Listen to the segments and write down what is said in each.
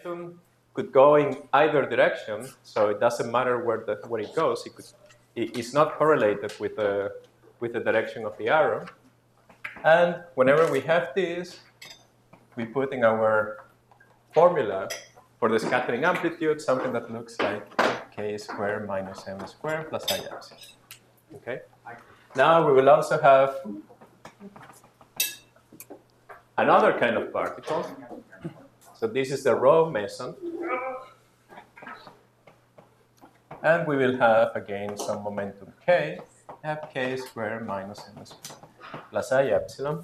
momentum could go in either direction, so it doesn't matter where it goes. It's not correlated with the direction of the arrow. And whenever we have this, we put in our formula for the scattering amplitude something that looks like k squared minus m squared plus I epsilon. Okay. Now we will also have another kind of particle. So this is the rho meson. And we will have, again, some momentum k, have k squared minus m squared plus I epsilon.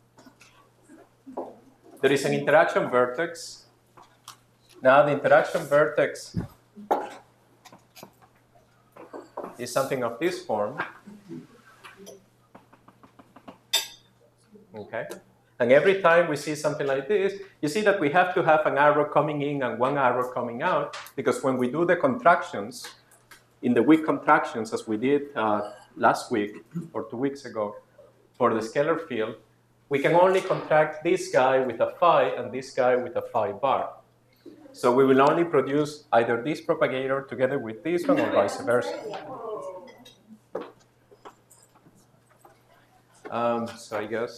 There is an interaction vertex. Now the interaction vertex is something of this form. Okay. And every time we see something like this, you see that we have to have an arrow coming in and one arrow coming out, because when we do the contractions, in the weak contractions, as we did last week or 2 weeks ago for the scalar field, we can only contract this guy with a phi and this guy with a phi bar. So we will only produce either this propagator together with this one or vice versa. So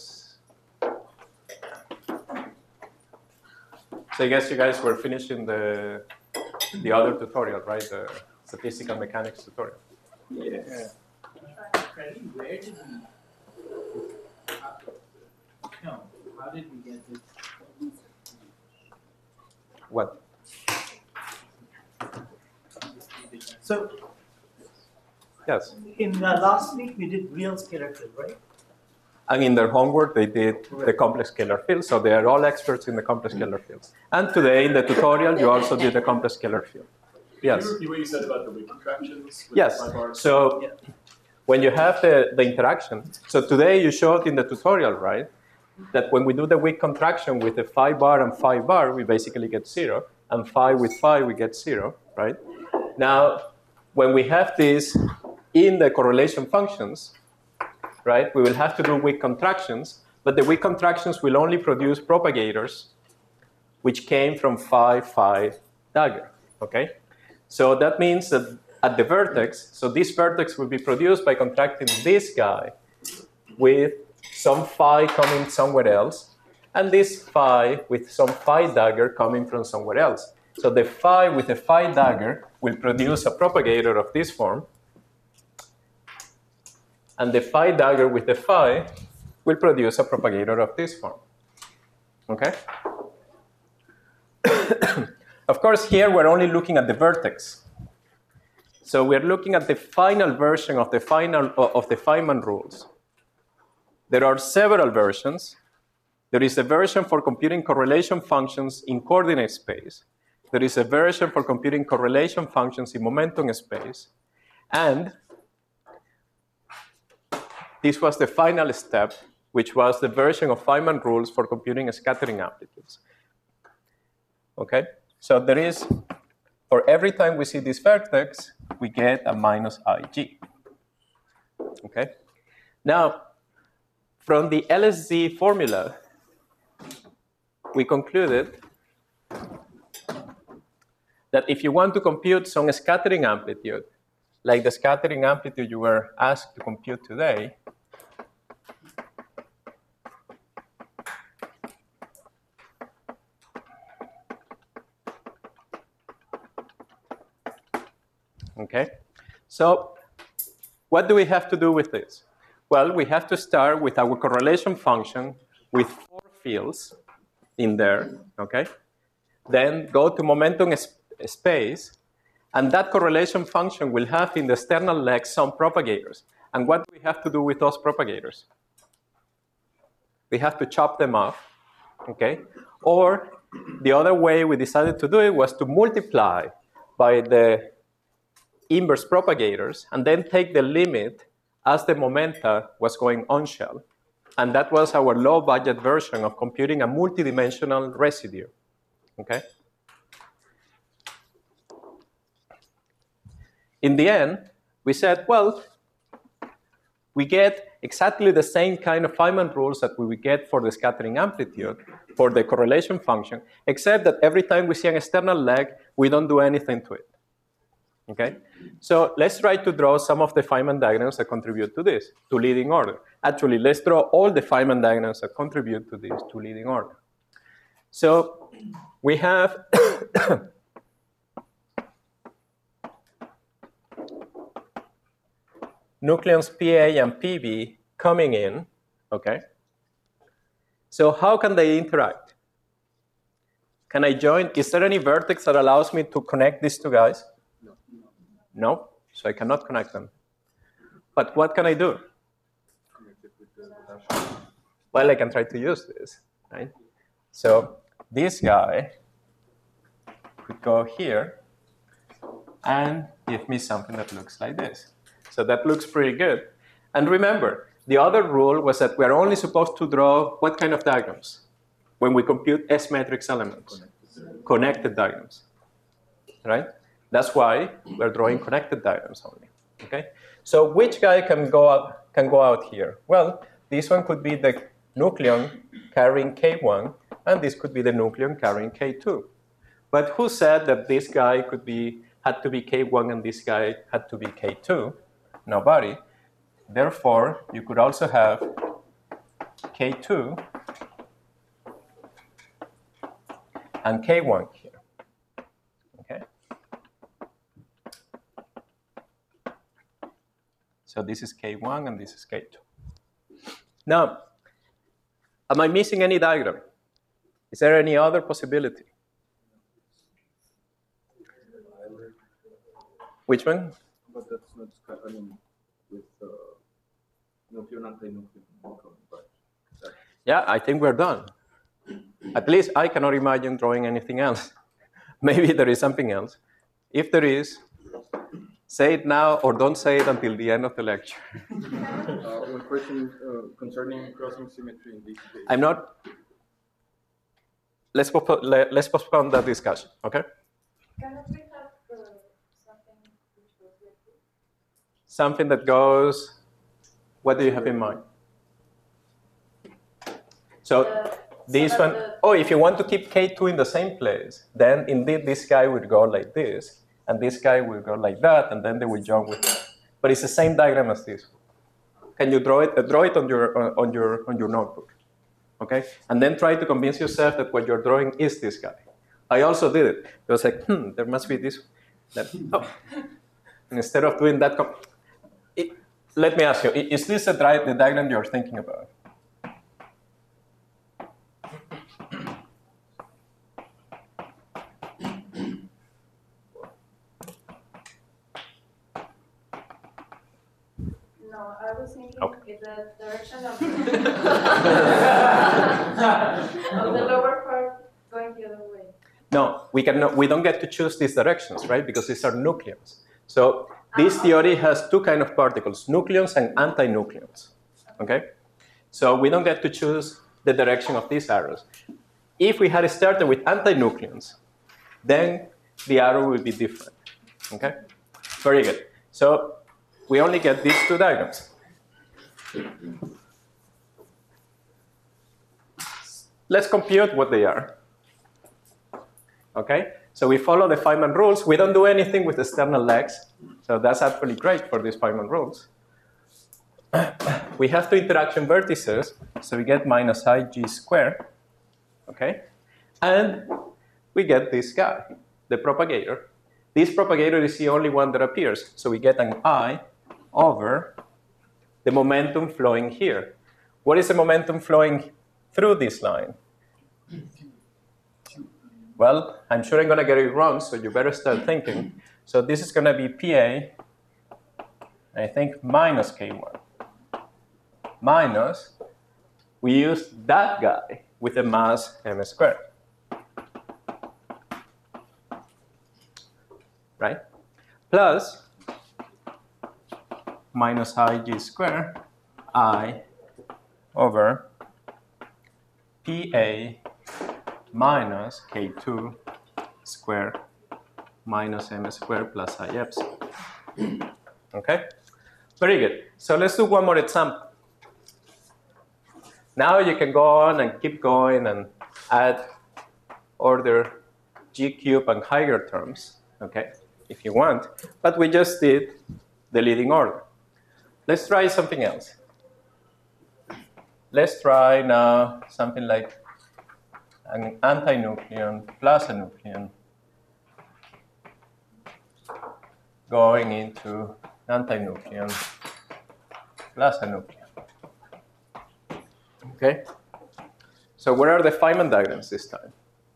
I guess you guys were finishing the other tutorial, right? The statistical mechanics tutorial. Yeah. Where did we? No, how did we get this? What? So, yes. In last week we did real scalar field, right? And in their homework, they did the complex scalar field. So they are all experts in the complex scalar fields. And today in the tutorial, you also did the complex scalar field. Yes. Can you repeat what you said about the weak contractions? Yes. So when you have the interaction, so today you showed in the tutorial, right, that when we do the weak contraction with the phi bar and phi bar, we basically get 0. And phi with phi, we get 0, right? Now, when we have this in the correlation functions, right, we will have to do weak contractions, but the weak contractions will only produce propagators which came from phi dagger, okay? So that means that at the vertex, so this vertex will be produced by contracting this guy with some phi coming somewhere else, and this phi with some phi dagger coming from somewhere else. So the phi with the phi dagger will produce a propagator of this form, and the phi dagger with the phi will produce a propagator of this form. Okay? Of course, here we're only looking at the vertex. So we're looking at the final version of the Feynman rules. There are several versions. There is a version for computing correlation functions in coordinate space. There is a version for computing correlation functions in momentum space. And this was the final step, which was the version of Feynman rules for computing scattering amplitudes. Okay? So there is, for every time we see this vertex, we get a minus IG. Okay? Now, from the LSZ formula, we concluded that if you want to compute some scattering amplitude, like the scattering amplitude you were asked to compute today, okay? So what do we have to do with this? Well, we have to start with our correlation function with 4 fields in there, okay? Then go to momentum space, and that correlation function will have in the external leg some propagators. And what do we have to do with those propagators? We have to chop them off, okay? Or the other way we decided to do it was to multiply by the inverse propagators and then take the limit as the momenta was going on shell. And that was our low budget version of computing a multidimensional residue, okay? In the end, we said, well, we get exactly the same kind of Feynman rules that we would get for the scattering amplitude, for the correlation function, except that every time we see an external leg, we don't do anything to it. Okay? So let's try to draw some of the Feynman diagrams that contribute to this, to leading order. Actually, let's draw all the Feynman diagrams that contribute to this, to leading order. So we have nucleons PA and PB coming in, okay? So how can they interact? Can I join? Is there any vertex that allows me to connect these two guys? No, so I cannot connect them. But what can I do? Well, I can try to use this, right? So this guy could go here and give me something that looks like this. So that looks pretty good. And remember, the other rule was that we're only supposed to draw what kind of diagrams? When we compute S-matrix elements, connected diagrams, right? That's why we're drawing connected diagrams only, okay? So which guy can go out here? Well, this one could be the nucleon carrying K1, and this could be the nucleon carrying K2. But who said that this guy had to be K1 and this guy had to be K2? Nobody. Therefore, you could also have K2 and K1 here, okay? So this is K1 and this is K2. Now, am I missing any diagram? Is there any other possibility? Which one? But that's not scattering with nucleon anti-nucleon. Right? Yeah, I think we're done. At least I cannot imagine drawing anything else. Maybe there is something else. If there is, say it now or don't say it until the end of the lecture. One question concerning crossing symmetry in this case. I'm not. Let's postpone that discussion, okay? Cannot we have something which goes like this? Something that goes. What do you have in mind? So this one. Oh, if you want to keep K2 in the same place, then indeed this guy would go like this, and this guy will go like that, and then they will join with that. But it's the same diagram as this. Can you draw it? Draw it on your notebook, okay? And then try to convince yourself that what you're drawing is this guy. I also did it. It was like, there must be this. And instead of doing that, let me ask you: is this the diagram you're thinking about? No, I was thinking Okay. in the direction of of the lower part going the other way. No, we don't get to choose these directions, right? Because these are nucleons. So this theory has two kinds of particles, nucleons and antinucleons, okay? So we don't get to choose the direction of these arrows. If we had started with antinucleons, then the arrow will be different, okay? Very good. So we only get these two diagrams. Let's compute what they are. Okay, so we follow the Feynman rules. We don't do anything with external legs, so that's actually great for these Feynman rules. We have two interaction vertices, so we get minus IG squared, okay? And we get this guy, the propagator. This propagator is the only one that appears, so we get an I over the momentum flowing here. What is the momentum flowing through this line? Well, I'm sure I'm going to get it wrong, so you better start thinking. So this is going to be PA, I think, minus K1. Minus, we use that guy with a mass m squared. Right? Plus, minus IG squared, I over PA minus K2 squared minus m squared plus I epsilon. Okay? Very good. So let's do one more example. Now you can go on and keep going and add order G cube and higher terms, okay, if you want. But we just did the leading order. Let's try something else. Let's try now something like an antinucleon plus a nucleon going into antinucleon plus a nucleon. Okay? So where are the Feynman diagrams this time?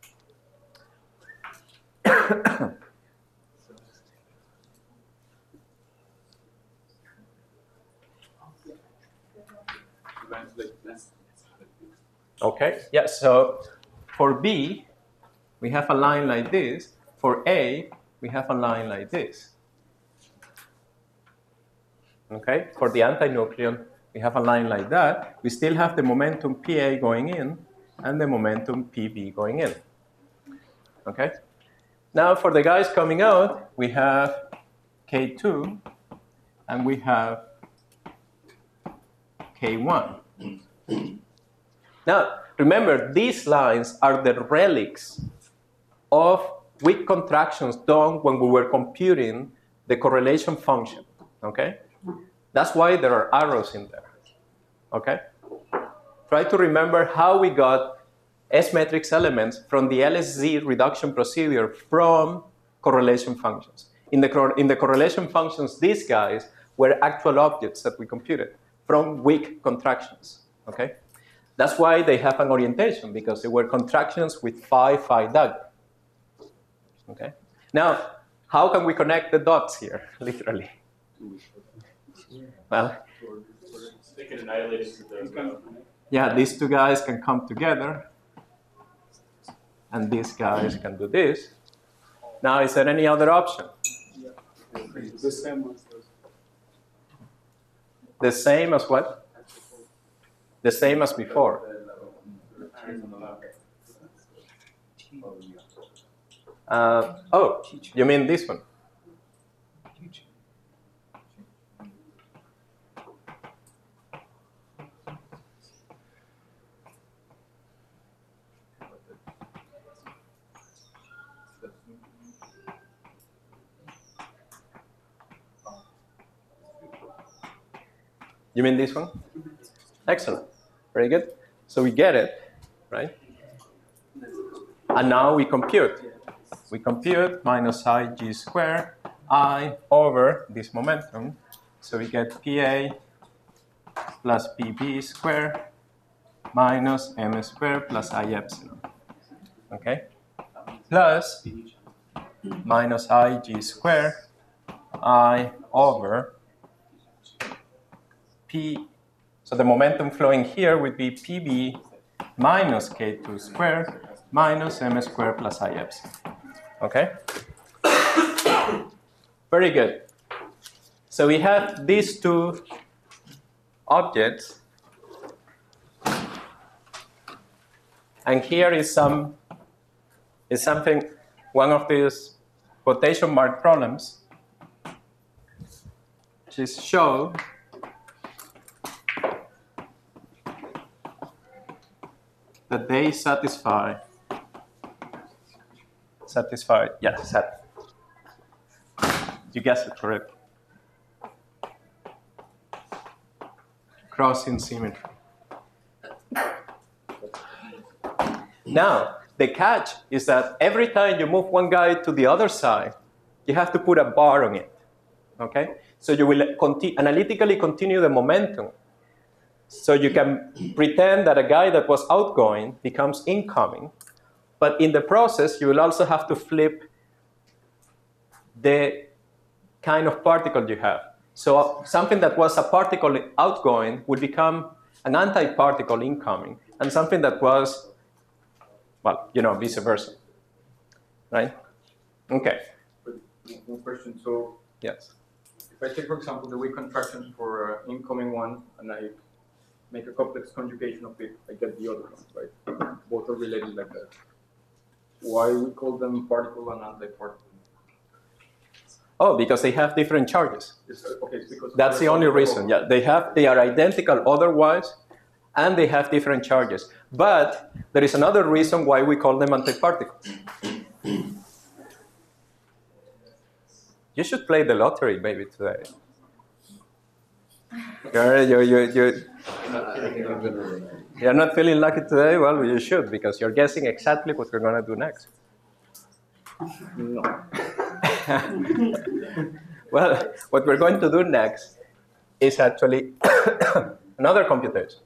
Okay, yeah, so for B, we have a line like this. For A, we have a line like this. Okay, for the antinucleon, we have a line like that. We still have the momentum PA going in and the momentum PB going in. Okay, now for the guys coming out, we have K2 and we have K1. Now, remember, these lines are the relics of weak contractions done when we were computing the correlation function, okay? That's why there are arrows in there, okay? Try to remember how we got S-matrix elements from the LSZ reduction procedure from correlation functions. In the correlation functions, these guys were actual objects that we computed from weak contractions, okay? That's why they have an orientation, because they were contractions with phi diagram. Okay? Now, how can we connect the dots here, literally? Well, they can annihilate it with those. Yeah, these two guys can come together, and these guys can do this. Now, is there any other option? The same ones. The same as what? The same as before. Oh, you mean this one? You mean this one? Excellent. Very good. So we get it, right? And now we compute. We compute minus IG squared I over this momentum. So we get PA plus PB squared minus M squared plus I epsilon. Okay? Plus minus IG squared I over P. So the momentum flowing here would be PB minus K2 squared minus M squared plus I epsilon. Okay? Very good. So we have these two objects. And here is something, one of these quotation mark problems, which is show that they satisfy, yes, you guessed it correct. Crossing symmetry. Now, the catch is that every time you move one guy to the other side, you have to put a bar on it, okay? So you will analytically continue the momentum. So you can pretend that a guy that was outgoing becomes incoming, but in the process, you will also have to flip the kind of particle you have. So something that was a particle outgoing would become an anti-particle incoming, and something that was, well, you know, vice versa, right? Okay. One question. So yes. If I take, for example, the weak contraction for incoming one, and I make a complex conjugation of it, I get the other one, right? Both are related like that. Why we call them particle and anti-particle? Oh, because they have different charges. Okay, it's because that's the only reason. Yeah, they are identical otherwise, and they have different charges. But there is another reason why we call them antiparticles. You should play the lottery maybe today. You're not feeling lucky today? Well, you should, because you're guessing exactly what we're going to do next. No. Well, what we're going to do next is actually another computation.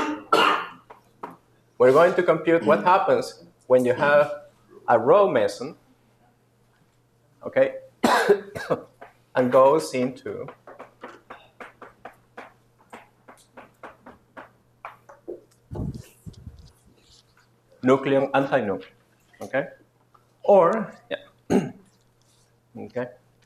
We're going to compute what happens when you have a row meson, okay, and goes into nucleon, anti-nucleon, okay? Or, yeah, okay?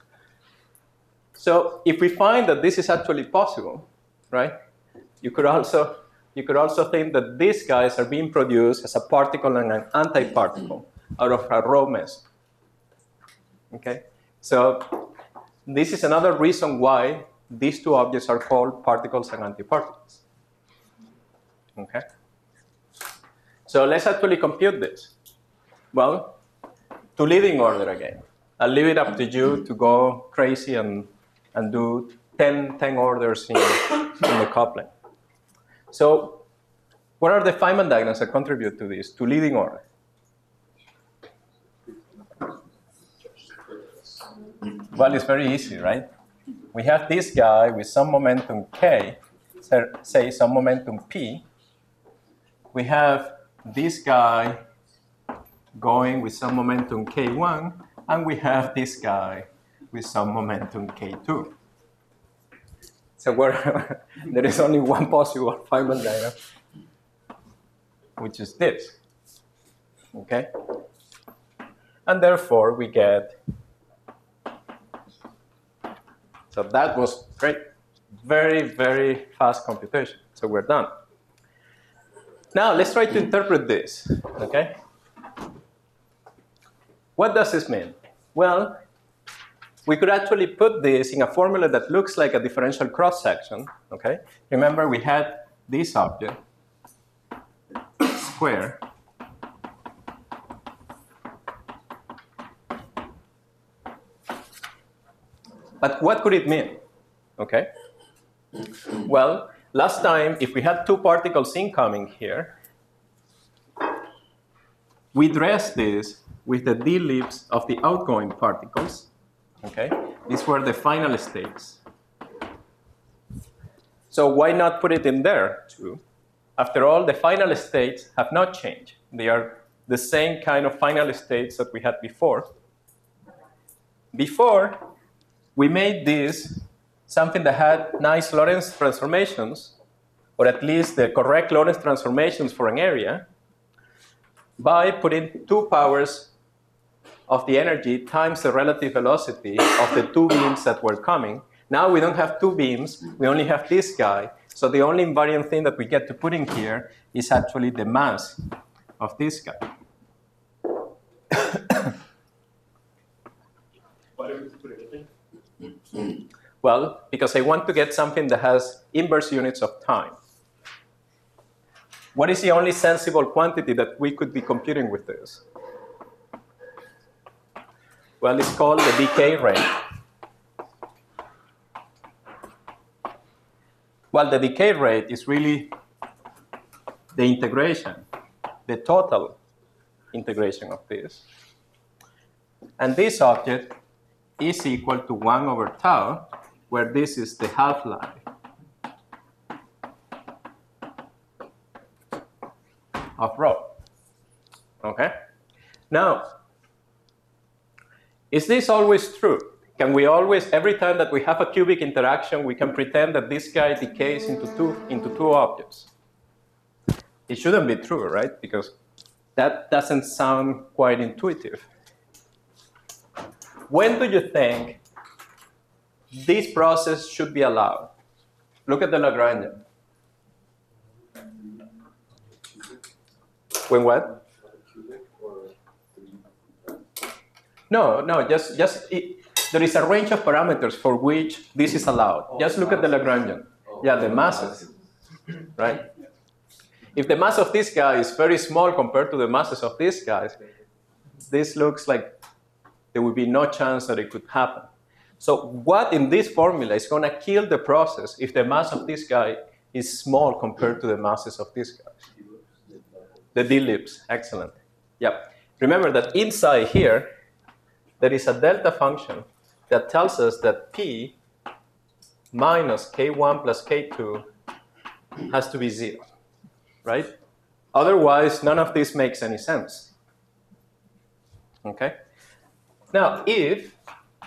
So if we find that this is actually possible, right, you could also think that these guys are being produced as a particle and an antiparticle out of a row meson, okay? So this is another reason why these two objects are called particles and antiparticles, okay? So let's actually compute this. Well, to leading order again. I'll leave it up to you to go crazy and do 10 orders in the coupling. So what are the Feynman diagrams that contribute to this, to leading order? Well, it's very easy, right? We have this guy with some momentum k, say some momentum p. We have this guy going with some momentum k1, and we have this guy with some momentum k2. So there is only one possible Feynman diagram, which is this, okay? And therefore we get, so that was great, very, very fast computation. So we're done. Now let's try to interpret this, okay? What does this mean? Well, we could actually put this in a formula that looks like a differential cross-section, okay? Remember, we had this object, square, but what could it mean, okay? Well, last time, if we had two particles incoming here, we dressed this with the d-libs of the outgoing particles, okay? These were the final states. So why not put it in there too? After all, the final states have not changed. They are the same kind of final states that we had before. Before, we made this something that had nice Lorentz transformations, or at least the correct Lorentz transformations for an area, by putting 2 powers of the energy times the relative velocity of the 2 beams that were coming. Now we don't have 2 beams, we only have this guy. So the only invariant thing that we get to put in here is actually the mass of this guy. Why do we put it in? Well, because I want to get something that has inverse units of time. What is the only sensible quantity that we could be computing with this? Well, it's called the decay rate. Well, the decay rate is really the integration, the total integration of this. And this object is equal to 1 over tau, where this is the half-life of rho. Okay? Now, is this always true? Can we always, every time that we have a cubic interaction, we can pretend that this guy decays into two objects? It shouldn't be true, right? Because that doesn't sound quite intuitive. When do you think this process should be allowed? Look at the Lagrangian. When what? No, just there is a range of parameters for which this is allowed. Just look at the Lagrangian. Yeah, the masses, right? If the mass of this guy is very small compared to the masses of these guys, this looks like there would be no chance that it could happen. So what in this formula is going to kill the process if the mass of this guy is small compared to the masses of these guys? The d-libs, excellent. Yep. Remember that inside here, there is a delta function that tells us that P minus K1 plus K2 has to be 0, right? Otherwise, none of this makes any sense. Okay? Now, if,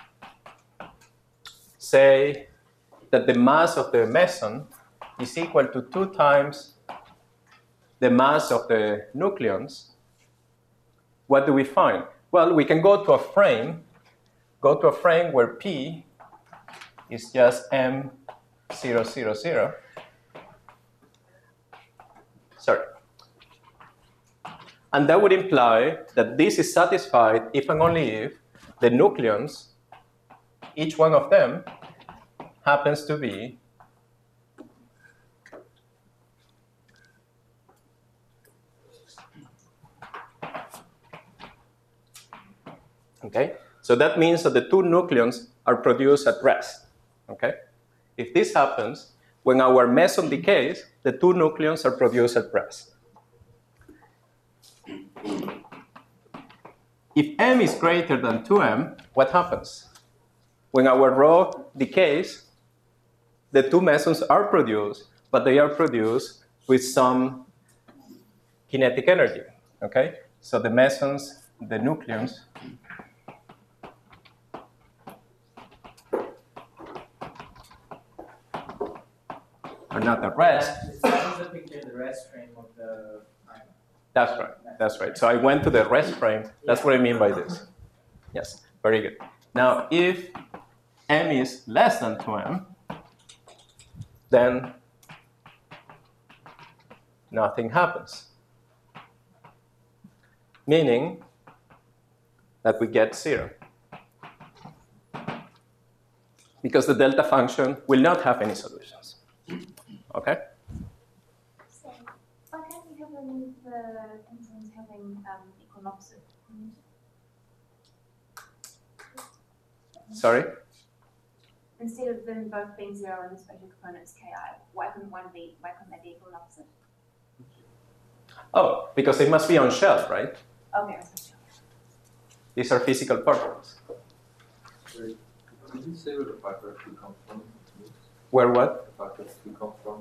say, that the mass of the meson is equal to 2 times the mass of the nucleons, what do we find? Well, we can go to a frame where P is just M 0, 0, 0. Sorry. And that would imply that this is satisfied if and only if the nucleons, each one of them, happens to be okay? So that means that the 2 nucleons are produced at rest, okay? If this happens, when our meson decays, the 2 nucleons are produced at rest. If M is greater than 2M, what happens? When our rho decays, the 2 mesons are produced, but they are produced with some kinetic energy, okay? So the mesons, the nucleons, are not at rest. That is the picture, the rest frame of the primer. That's right. That's right. So I went to the rest frame. That's what I mean by this. Yes, very good. Now, if M is less than 2M, then nothing happens. Meaning that we get 0. Because the delta function will not have any solutions. Okay? So, why can't you have them with the enzymes having equal and opposite? Sorry? Instead of them both being 0 and the spatial components Ki, why couldn't they be equal and opposite? Oh, because they must be on shelf, right? Okay, I see. These are physical particles. Did you say where the factor 2 comes from? Where what? The factor 2 comes from?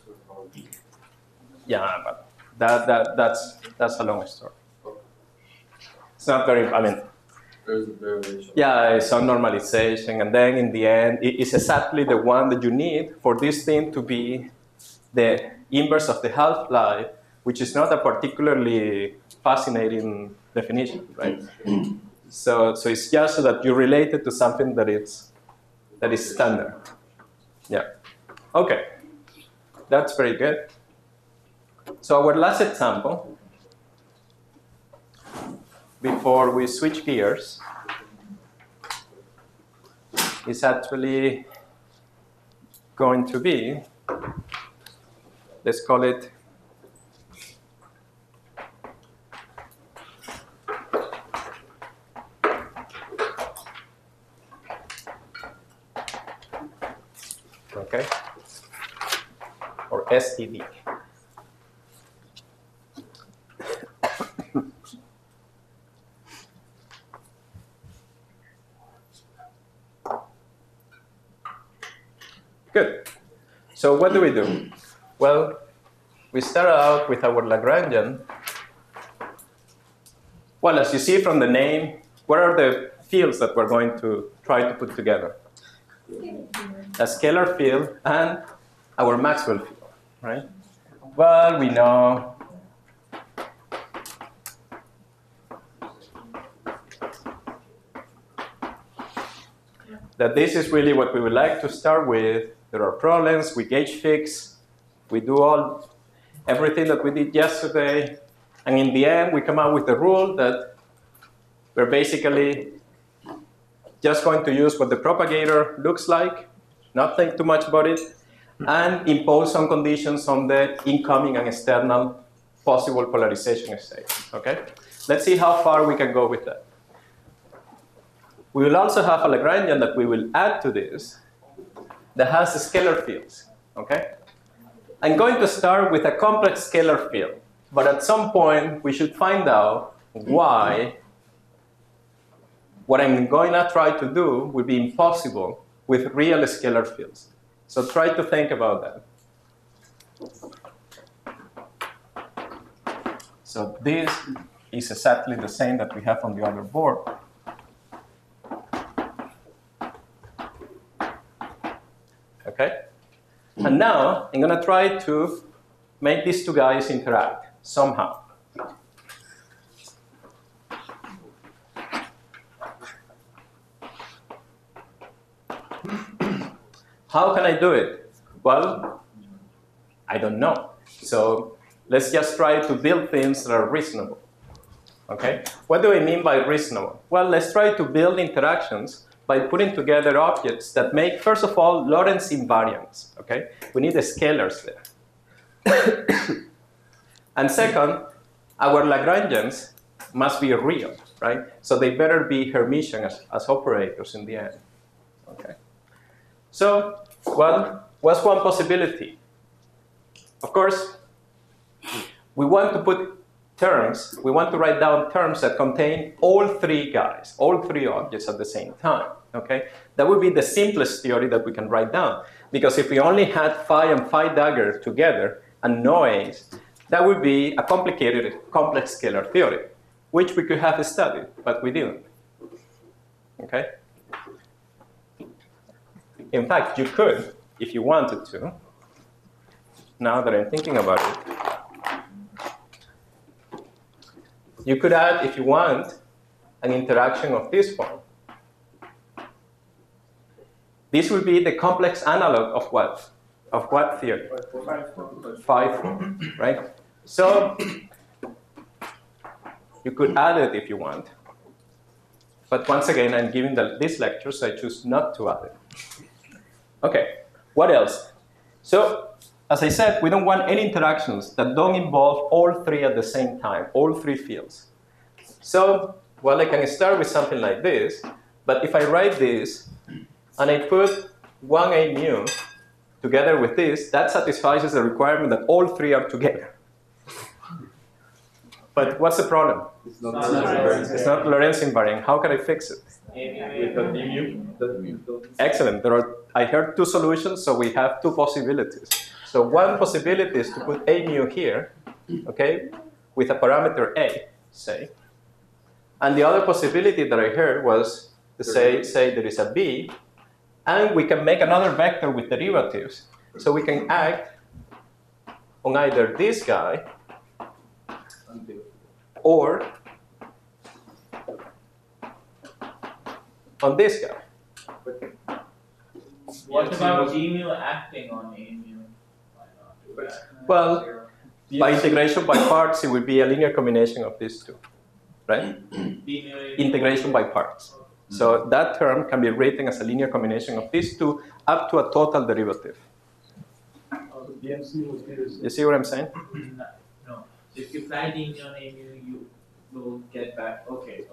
Yeah, but that's a long story. It's not very, I mean, There's a variation. yeah, it's some normalization, and then in the end, it's exactly the one that you need for this thing to be the inverse of the half-life, which is not a particularly fascinating definition, right? So it's just so that you relate it to something that is standard. Yeah. Okay. That's very good. So our last example, before we switch gears, is actually going to be, let's call it okay, or STD. Good. So what do we do? Well, we start out with our Lagrangian. Well, as you see from the name, what are the fields that we're going to try to put together? A scalar field and our Maxwell field, right? Well, we know that this is really what we would like to start with. There are problems, we gauge fix, we do everything that we did yesterday, and in the end we come out with the rule that we're basically just going to use what the propagator looks like, not think too much about it, and impose some conditions on the incoming and external possible polarization states. Okay? Let's see how far we can go with that. We will also have a Lagrangian that we will add to this that has scalar fields. Okay? I'm going to start with a complex scalar field, but at some point we should find out why what I'm going to try to do will be impossible with real scalar fields. So try to think about that. So this is exactly the same that we have on the other board. Okay? And now I'm going to try to make these two guys interact somehow. How can I do it? Well, I don't know. So let's just try to build things that are reasonable. Okay? What do I mean by reasonable? Well, let's try to build interactions by putting together objects that make, first of all, Lorentz invariants. Okay? We need the scalars there. And second, our Lagrangians must be real, right? So they better be Hermitian as operators in the end. Okay? So, well, what's one possibility? Of course, we want to put terms, we want to write down terms that contain all three guys, all three objects at the same time, okay? That would be the simplest theory that we can write down. Because if we only had phi and phi dagger together and no a's, that would be a complicated, complex scalar theory, which we could have studied, but we didn't, okay? In fact, you could, if you wanted to, now that I'm thinking about it, you could add, if you want, an interaction of this form. This would be the complex analog of what? Of what theory? Phi form, right? So you could add it if you want. But once again, I'm giving this lecture, so I choose not to add it. Okay, what else? So, as I said, we don't want any interactions that don't involve all three at the same time, all three fields. So, well, I can start with something like this, but if I write this, and I put 1A mu together with this, that satisfies the requirement that all three are together. But what's the problem? It's not Lorentz invariant. How can I fix it? With the mu. Excellent. I heard two solutions, so we have two possibilities. So one possibility is to put A mu here, okay, with a parameter A, say. And the other possibility that I heard was to say there is a B, and we can make another vector with derivatives. So we can act on either this guy or on this guy. What about G mu acting on A mu? Why not do that? Well, by integration by parts, it would be a linear combination of these two, right? Integration by parts. So that term can be written as a linear combination of these two up to a total derivative. You see what I'm saying? No. If you fly D mu on A mu, you will get back. Okay.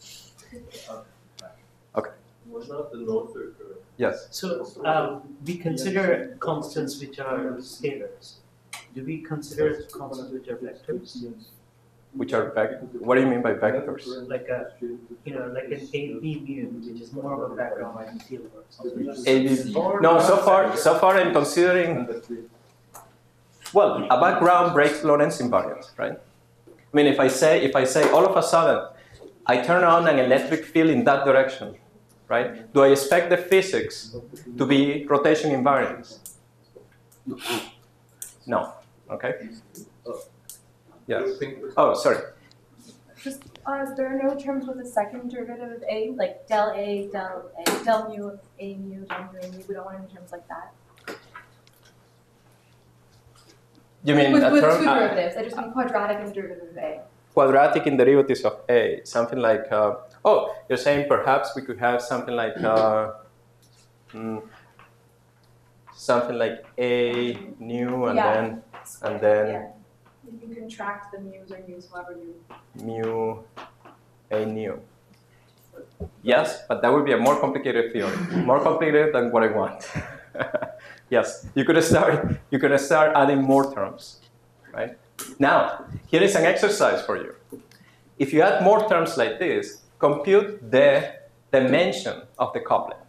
Okay. What about the no circle? Yes. So we consider constants which are scalars. Do we consider constants which are vectors? Which are what do you mean by vectors? Like a, like an AB mu, which is more of a background field or something. No, so far I'm considering, well, a background breaks Lorentz invariant, right? I mean, if I say all of a sudden I turn on an electric field in that direction, right? Do I expect the physics to be rotation invariance? No. Okay. Yes. Oh, sorry. Just, there are no terms with a second derivative of A, like del A, del mu of A mu, del mu A mu. We don't want any terms like that. You mean With a two term? derivatives. I just mean quadratic in the derivative of A. Quadratic in derivatives of A, something like, oh, you're saying perhaps we could have something like, something like A nu and Yeah. then Yeah. You can contract the mu's or mu's however you. mu A nu. Yes, but that would be a more complicated theory, more complicated than what I want. Yes, you could start adding more terms, right? Now, here is an exercise for you. If you add more terms like this, compute the dimension of the coupling.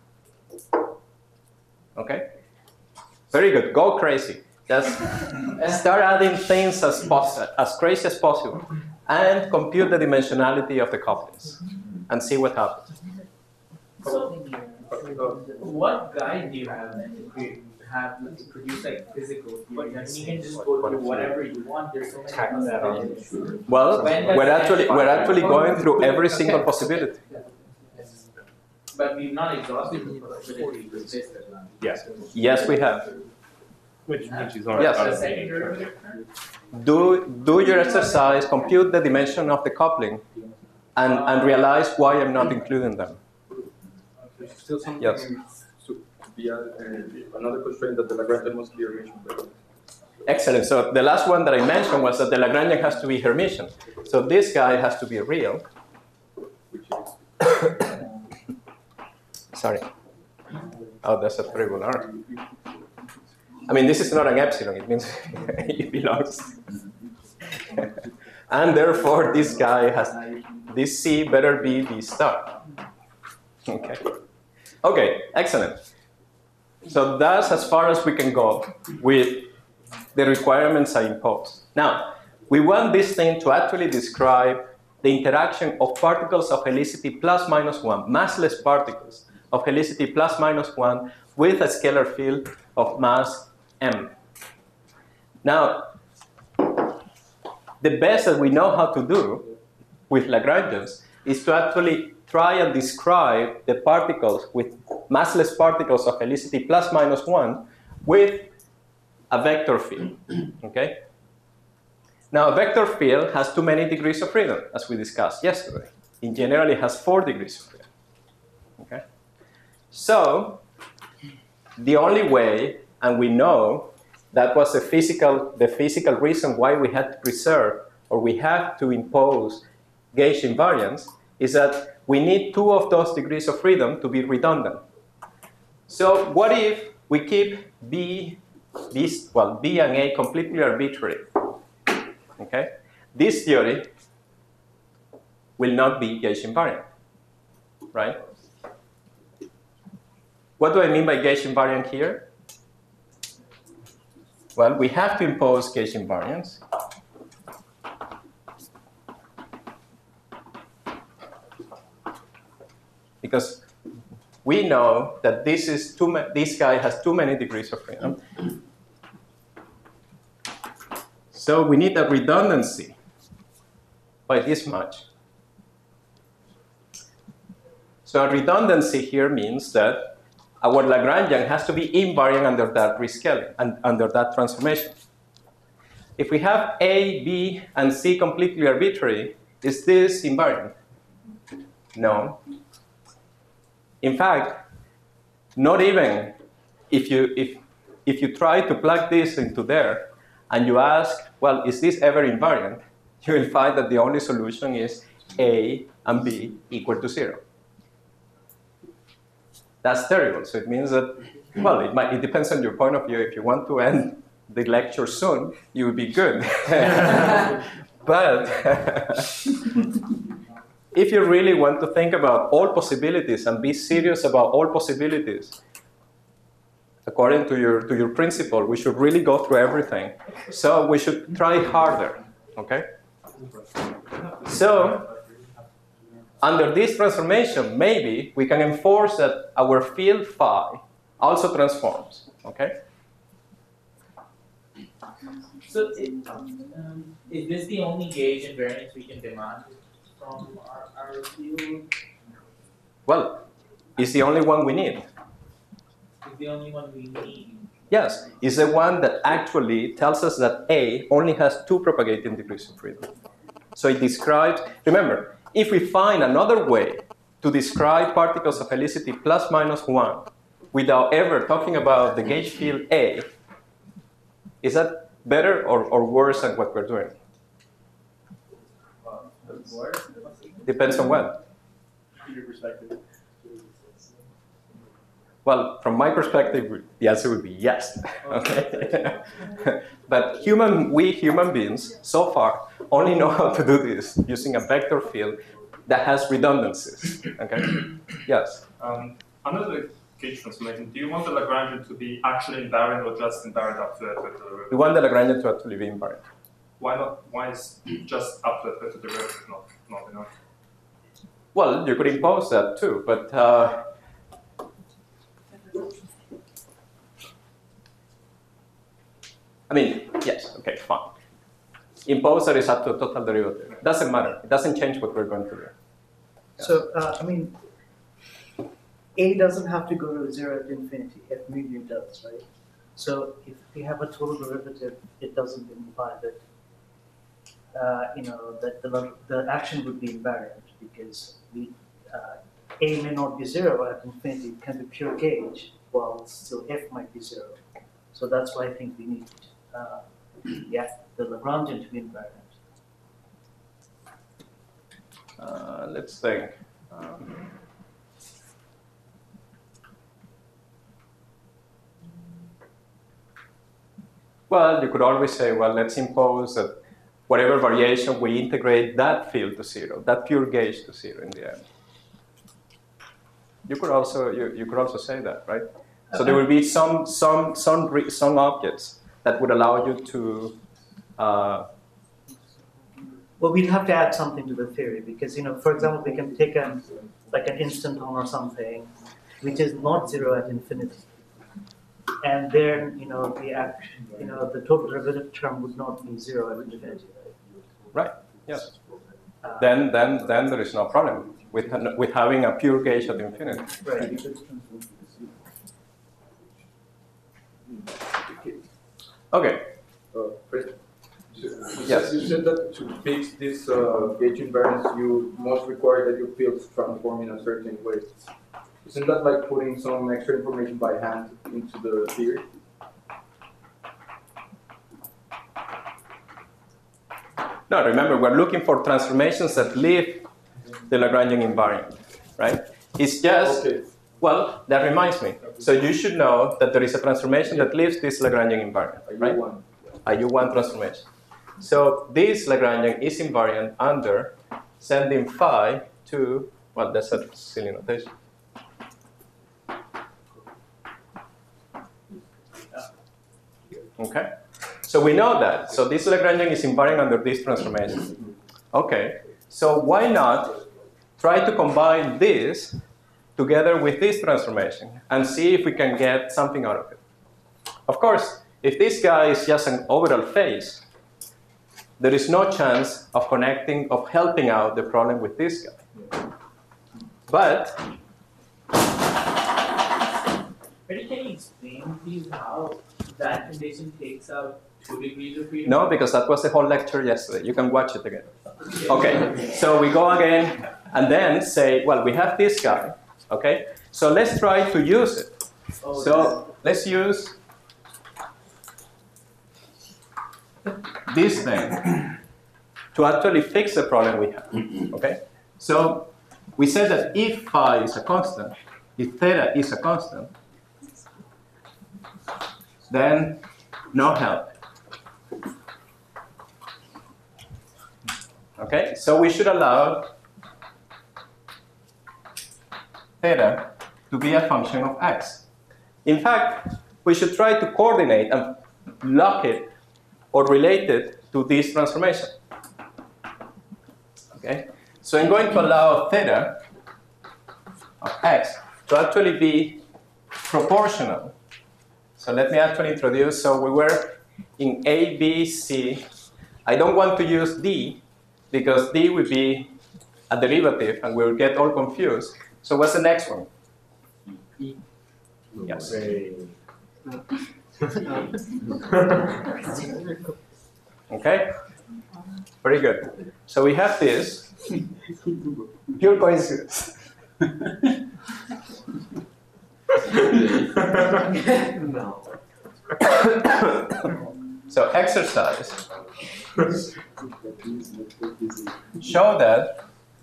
Okay? Very good. Go crazy. Just start adding things as crazy as possible, and compute the dimensionality of the couplings, and see what happens. So, what guide do you have then to produce like physical theory? I mean, you can just go through whatever you want. There's so many possibilities. Well, we're actually going through every single possibility. But we've not exhausted the possibility with this. Yes. Yes, we have. Which is not Yes. The second derivative? Do your exercise, compute the dimension of the coupling, and realize why I'm not including them. There's still something Yes. to be another constraint that the Lagrangian must be Hermitian. Excellent. So the last one that I mentioned was that the Lagrangian has to be Hermitian. So this guy has to be real. Which is Sorry. Oh, that's a triple R. I mean, this is not an epsilon. It means it belongs. And therefore, this guy has, this C better be B star. Okay. Okay, excellent. So that's as far as we can go with the requirements I impose. Now, we want this thing to actually describe the interaction of particles of helicity plus minus 1, massless particles of helicity plus minus 1 with a scalar field of mass m. Now, the best that we know how to do with Lagrangians is to actually try and describe the particles with massless particles of helicity plus minus 1 with a vector field, okay? Now, a vector field has too many degrees of freedom, as we discussed yesterday. In general, it has 4 degrees of freedom, okay? So, the only way, and we know that was the physical reason why we had to preserve, or we have to impose gauge invariance, is that we need 2 of those degrees of freedom to be redundant. So what if we keep B and A completely arbitrary? Okay? This theory will not be gauge invariant, right? What do I mean by gauge invariant here? Well, we have to impose gauge invariance. Because we know that this guy has too many degrees of freedom. So we need a redundancy by this much. So a redundancy here means that our Lagrangian has to be invariant under that rescaling and under that transformation. If we have A, B, and C completely arbitrary, is this invariant? No. In fact, not even if you try to plug this into there and you ask, well, is this ever invariant? You will find that the only solution is A and B equal to 0. That's terrible. So it means that, well, it depends on your point of view. If you want to end the lecture soon, you will be good. But if you really want to think about all possibilities and be serious about all possibilities, according to your principle, we should really go through everything. So we should try harder, okay? So under this transformation, maybe we can enforce that our field phi also transforms, okay? So is this the only gauge invariance we can demand from our field? Well, it's the only one we need. It's the only one we need. Yes, it's the one that actually tells us that A only has 2 propagating degrees of freedom. So it describes, remember, if we find another way to describe particles of helicity plus minus 1 without ever talking about the gauge field A, is that better or worse than what we're doing? Depends on what? Your perspective. Well, from my perspective, the answer would be yes. Okay. But we human beings, so far, only know how to do this using a vector field that has redundancies. Okay. Yes. Under the gauge transformation, do you want the Lagrangian to be actually invariant or just invariant up to a derivative? We want the Lagrangian to actually be invariant. Why not? Why is just up to a derivative not enough? Well, you could impose that too, but I mean, yes, okay, fine. Impose that is up to a total derivative. Doesn't matter. It doesn't change what we're going to do. Yeah. So, I mean, A doesn't have to go to 0 at infinity, F mu nu does, right? So if we have a total derivative, it doesn't imply that, that the action would be invariant because A may not be 0 at infinity, it can be pure gauge, while still F might be 0. So that's why I think we need the Lagrangian to be invariant. Let's think. Well, you could always say, well, let's impose that whatever variation, we integrate that field to 0, that pure gauge to 0 in the end. You could also say that, right? So there will be some objects that would allow you to. Well, we'd have to add something to the theory because, for example, we can take an instanton or something, which is not 0 at infinity, and then the total derivative term would not be 0 at infinity, right? Yes. Then there is no problem with having a pure gauge at infinity. Right. Okay. Yes. You said that to fix this gauge invariance, you must require that your fields transform in a certain way. Isn't that like putting some extra information by hand into the theory? No, remember, we're looking for transformations that leave the Lagrangian invariant, right? It's just, okay. Well, that reminds me. So you should know that there is a transformation that leaves this Lagrangian invariant, right? A U1 transformation. So this Lagrangian is invariant under sending phi to, well, that's a silly notation. Okay? So we know that. So this Lagrangian is invariant under this transformation. Okay. So why not try to combine this together with this transformation and see if we can get something out of it. Of course, if this guy is just an overall phase, there is no chance of helping out the problem with this guy. But can you explain, please, how that condition takes out 2 degrees of freedom? no, because that was the whole lecture yesterday. You can watch it again. Okay, so we go again and then say, well, we have this guy. Okay, so let's try to use it. So let's use this thing to actually fix the problem we have. Okay, so we said that if phi is a constant, if theta is a constant, then no help. Okay, so we should allow theta to be a function of x. In fact, we should try to coordinate and lock it or relate it to this transformation. Okay, so I'm going to allow theta of x to actually be proportional. So let me actually introduce, so we were in A, B, C. I don't want to use D because D would be a derivative and we'll get all confused. So what's the next one? E. Yes. Okay, very good. So we have this. Pure coincidence. No. So exercise. Show that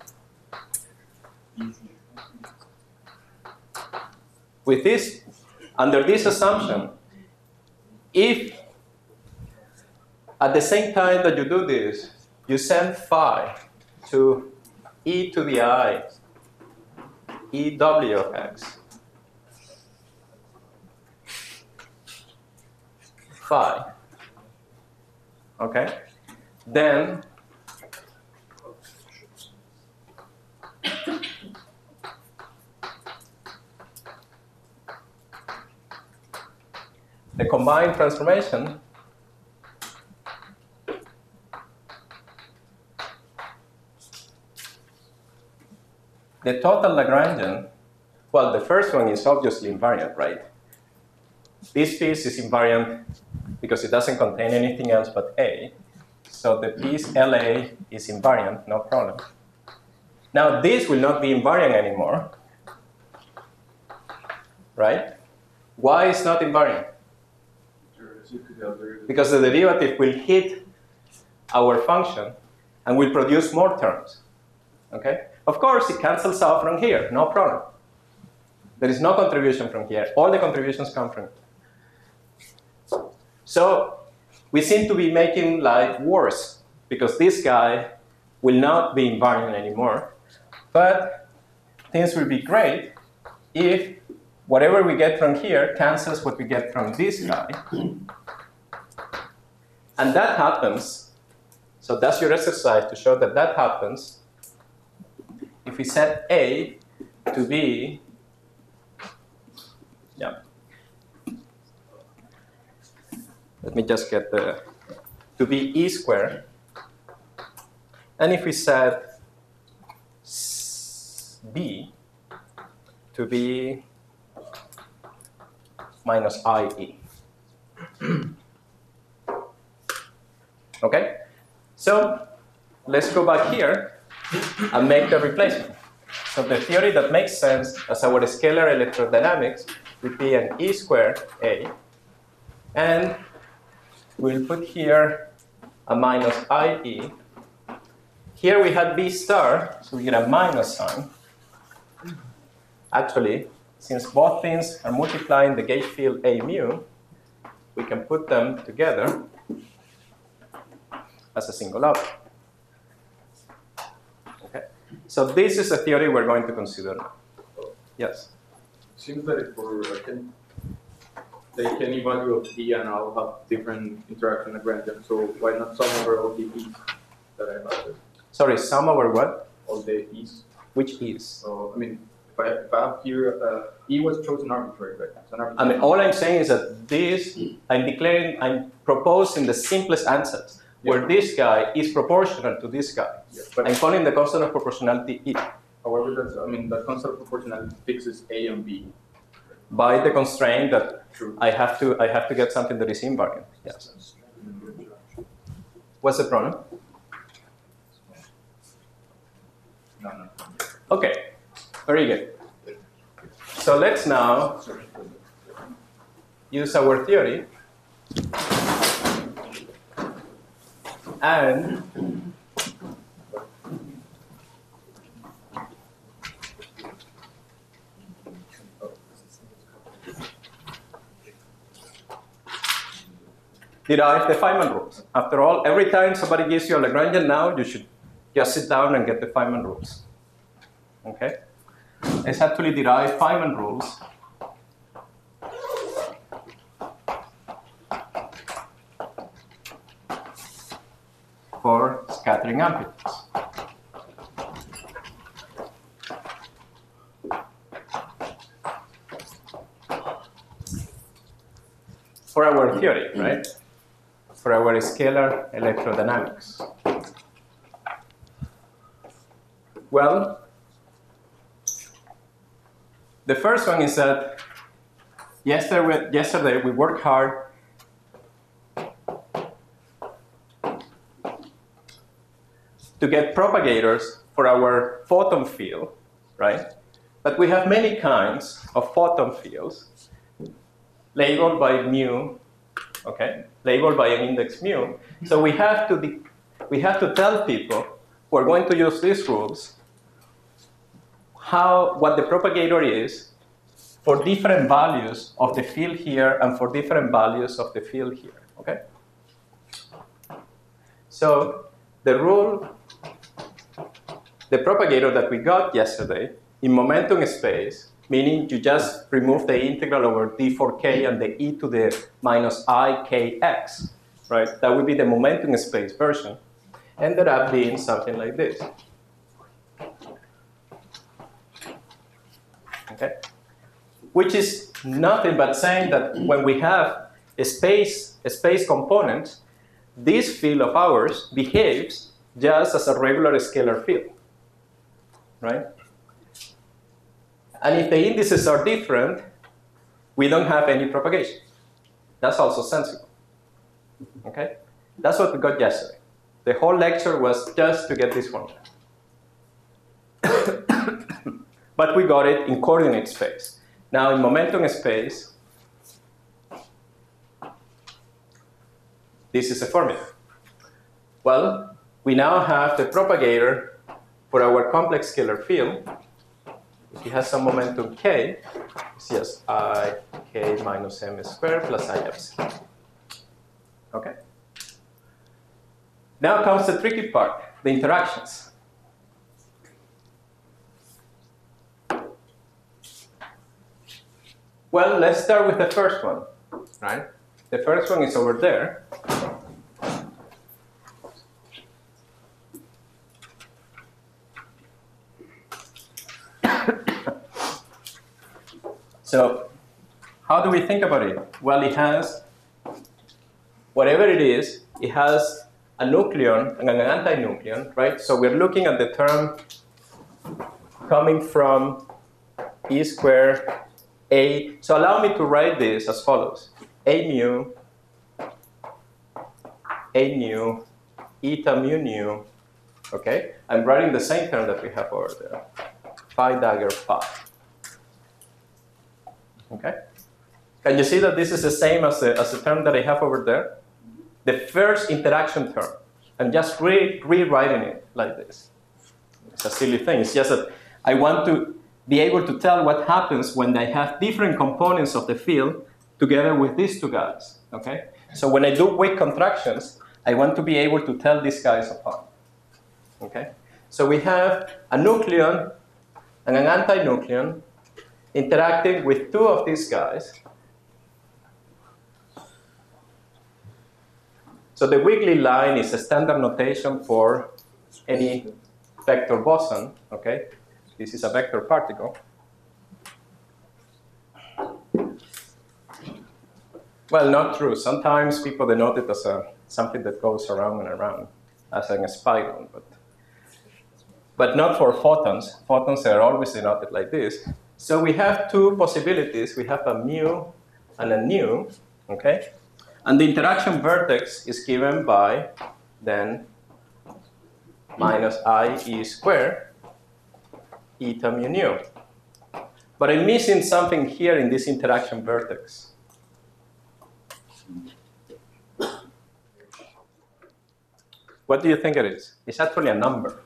with this, under this assumption, if at the same time that you do this, you send phi to e to the I, EW of x, phi, okay? Then the combined transformation the total Lagrangian, well, the first one is obviously invariant, right? This piece is invariant because it doesn't contain anything else but A. So the piece LA is invariant, no problem. Now this will not be invariant anymore, right? Why is not invariant? Because the derivative will hit our function and will produce more terms, okay? Of course, it cancels out from here, no problem. There is no contribution from here. All the contributions come from here. So we seem to be making life worse because this guy will not be invariant anymore. But things will be great if whatever we get from here cancels what we get from this guy. And that happens, so that's your exercise to show that that happens if we set A to be, yeah. Let me just get the, to be E squared. And if we set B to be minus IE. Okay? So let's go back here and make the replacement. So the theory that makes sense as our scalar electrodynamics would be an E squared A. And we'll put here a minus IE. Here we had B star, so we get a minus sign. Actually, since both things are multiplying the gauge field A mu, we can put them together as a single object. Okay. So this is a theory we're going to consider now. Yes? Seems that for take any value of E and I'll have different interaction Lagrangian, so why not sum over all the E's that I have there? Sorry, sum over what? All the E's. Which is? So, I mean, if I have here, E was chosen arbitrary, right? It's an arbitrary. I mean, all I'm saying is that this, I'm proposing the simplest answers, where this guy is proportional to this guy. Yeah, but I'm calling the constant of proportionality E. however, that's, I mean, the constant of proportionality fixes A and B. By the constraint that True. I have to get something that is invariant. Yes. What's the problem? No. Okay, very good. So let's now use our theory and derive the Feynman rules. After all, every time somebody gives you a Lagrangian now, you should just sit down and get the Feynman rules. Okay? Let's actually derive Feynman rules for scattering amplitudes. For our theory, right? For our scalar electrodynamics. Well, the first one is that yesterday we worked hard to get propagators for our photon field, right? But we have many kinds of photon fields labeled by mu, okay, labeled by an index mu. So we have to tell people who are going to use these rules what the propagator is for different values of the field here and for different values of the field here, okay? So the rule, the propagator that we got yesterday in momentum space, meaning you just remove the integral over d4k and the e to the minus ikx, right? That would be the momentum space version, ended up being something like this. Okay? Which is nothing but saying that when we have a space component, this field of ours behaves just as a regular scalar field, right? And if the indices are different, we don't have any propagation. That's also sensible, okay? That's what we got yesterday. The whole lecture was just to get this one. But we got it in coordinate space. Now in momentum space, this is a formula. Well, we now have the propagator for our complex scalar field. If it has some momentum k, it's just I k minus m squared plus I epsilon. Okay? Now comes the tricky part, the interactions. Well, let's start with the first one, right? The first one is over there. So, how do we think about it? Well, it has, whatever it is, it has a nucleon and an antinucleon, right? So we're looking at the term coming from E squared A. So allow me to write this as follows. A mu, eta mu nu, okay? I'm writing the same term that we have over there. Phi dagger phi. Okay? Can you see that this is the same as the term that I have over there? The first interaction term. I'm just rewriting it like this. It's a silly thing. It's just that I want to be able to tell what happens when I have different components of the field together with these two guys. Okay? So when I do weak contractions, I want to be able to tell these guys apart. Okay? So we have a nucleon and an antinucleon interacting with two of these guys. So the wiggly line is a standard notation for any vector boson, okay? This is a vector particle. Well, not true. Sometimes people denote it as something that goes around and around, as in a spiral, but not for photons. Photons are always denoted like this. So we have two possibilities. We have a mu and a nu, okay? And the interaction vertex is given by then minus I e squared eta mu nu. But I'm missing something here in this interaction vertex. What do you think it is? It's actually a number.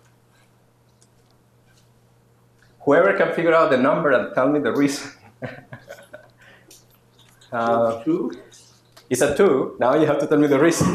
Whoever can figure out the number and tell me the reason. 2? It's a 2. Now you have to tell me the reason.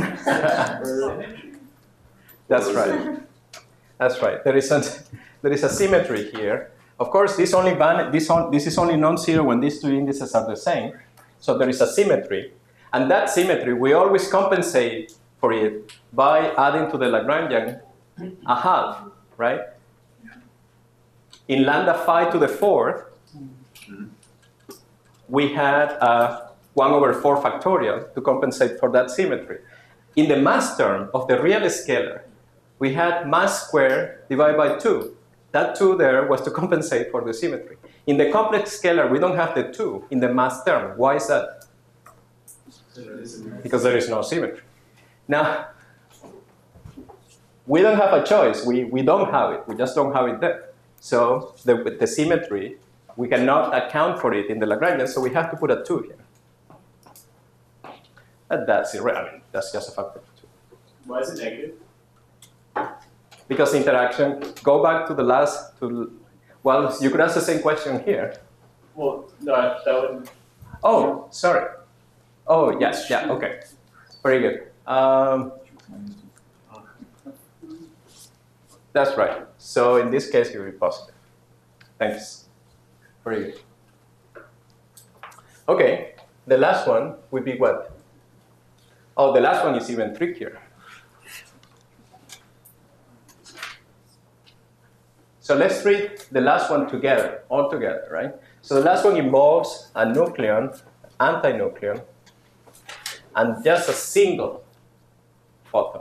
That's right. That's right. There is a symmetry here. Of course, this is only non-zero when these two indices are the same. So there is a symmetry. And that symmetry, we always compensate for it by adding to the Lagrangian a half, right? In lambda phi to the fourth, we had 1 over 4 factorial to compensate for that symmetry. In the mass term of the real scalar, we had mass squared divided by 2. That 2 there was to compensate for the symmetry. In the complex scalar, we don't have the 2 in the mass term. Why is that? Because there is no symmetry. Now, we don't have a choice. We don't have it. We just don't have it there. So the symmetry We cannot account for it in the Lagrangian, so we have to put a 2 here. And that's irrelevant. I mean, that's just a factor of 2. Why is it negative? Because the interaction, go back to the last, well, you could ask the same question here. Well, no, that would. Oh, sorry. Oh, yes, yeah, okay. Very good. That's right. So in this case, it will be positive. Thanks. Very good. Okay, the last one would be what? Oh, the last one is even trickier. So let's treat the last one together, all together, right? So the last one involves a nucleon, antinucleon, and just a single photon.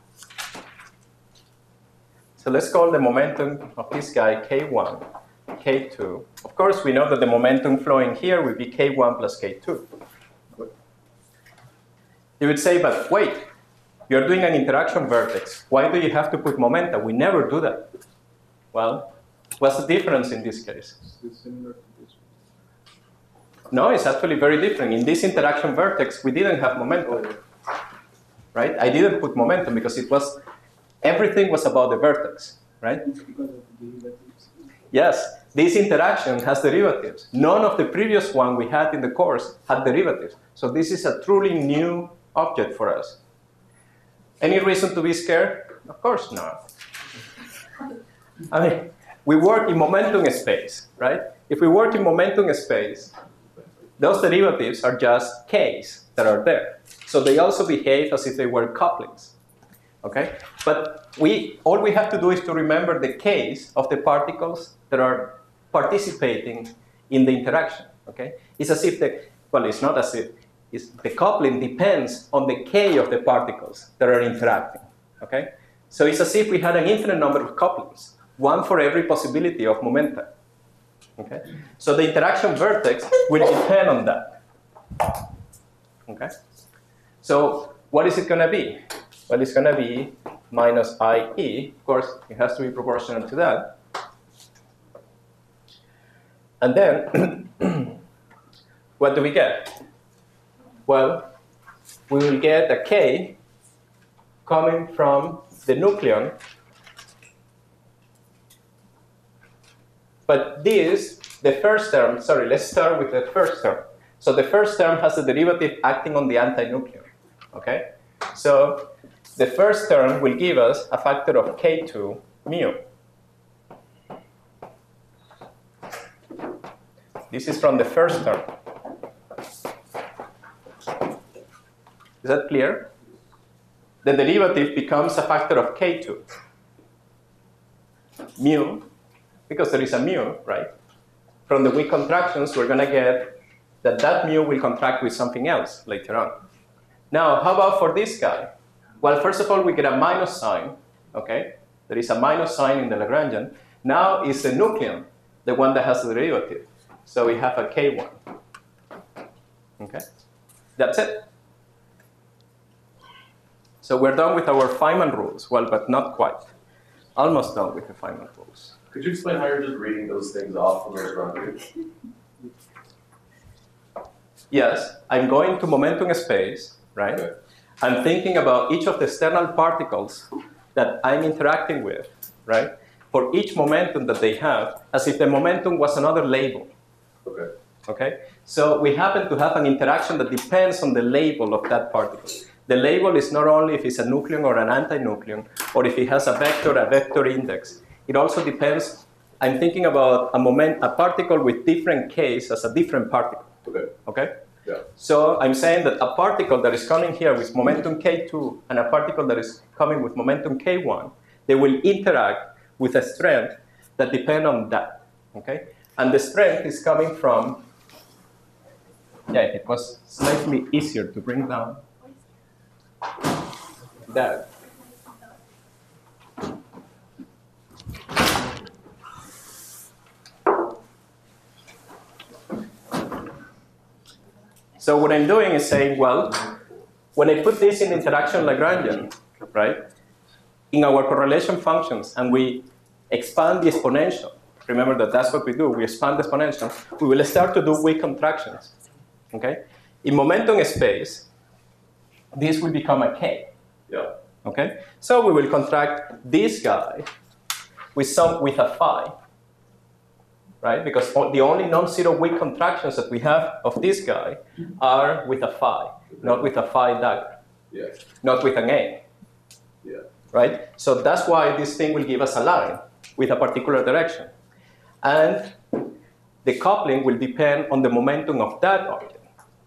So let's call the momentum of this guy K1, K2. Of course, we know that the momentum flowing here will be K1 plus K2. Good. You would say, but wait, you're doing an interaction vertex. Why do you have to put momentum? We never do that. Well, what's the difference in this case? No, it's actually very different. In this interaction vertex, we didn't have momentum, right? I didn't put momentum because everything was about the vertex, right? Yes, this interaction has derivatives. None of the previous one we had in the course had derivatives. So this is a truly new object for us. Any reason to be scared? Of course not. I mean, we work in momentum space, right? If we work in momentum space, those derivatives are just k's that are there. So they also behave as if they were couplings, okay? But all we have to do is to remember the k's of the particles that are participating in the interaction, okay? It's as if well, it's not as if, the coupling depends on the k of the particles that are interacting, okay? So it's as if we had an infinite number of couplings, one for every possibility of momentum. Okay? So the interaction vertex will depend on that. Okay? So what is it going to be? Well, it's going to be minus IE. Of course, it has to be proportional to that. And then, what do we get? Well, we will get a K coming from the nucleon. But the first term, sorry, let's start with the first term. So the first term has a derivative acting on the antinucleon, okay? So the first term will give us a factor of K2 mu. This is from the first term. Is that clear? The derivative becomes a factor of K2 mu, because there is a mu, right? From the weak contractions, we're going to get that mu will contract with something else later on. Now, how about for this guy? Well, first of all, we get a minus sign, okay? There is a minus sign in the Lagrangian. Now it's the nucleon, the one that has the derivative. So we have a K1, okay? That's it. So we're done with our Feynman rules. Well, but not quite. Almost done with the Feynman rules. Could you explain how you're just reading those things off from those boundaries? Yes, I'm going to momentum space, right? Okay. I'm thinking about each of the external particles that I'm interacting with, right? For each momentum that they have, as if the momentum was another label. Okay. Okay? So we happen to have an interaction that depends on the label of that particle. The label is not only if it's a nucleon or an antinucleon, or if it has a vector index. It also depends. I'm thinking about a particle with different k's as a different particle. Okay. Okay? Yeah. So I'm saying that a particle that is coming here with momentum K2 and a particle that is coming with momentum K1, they will interact with a strength that depend on that. Okay? And the strength is coming from, it was slightly easier to bring down that. So what I'm doing is saying, well, when I put this in interaction Lagrangian, right, in our correlation functions, and we expand the exponential, remember that that's what we do. We expand the exponential. We will start to do weak contractions. Okay? In momentum space, this will become a k. Yeah. Okay? So we will contract this guy with a phi, right? Because the only non-zero weak contractions that we have of this guy are with a phi, not with a phi dagger, Yeah. not with an A. Yeah. Right? So that's why this thing will give us a line with a particular direction. And the coupling will depend on the momentum of that object.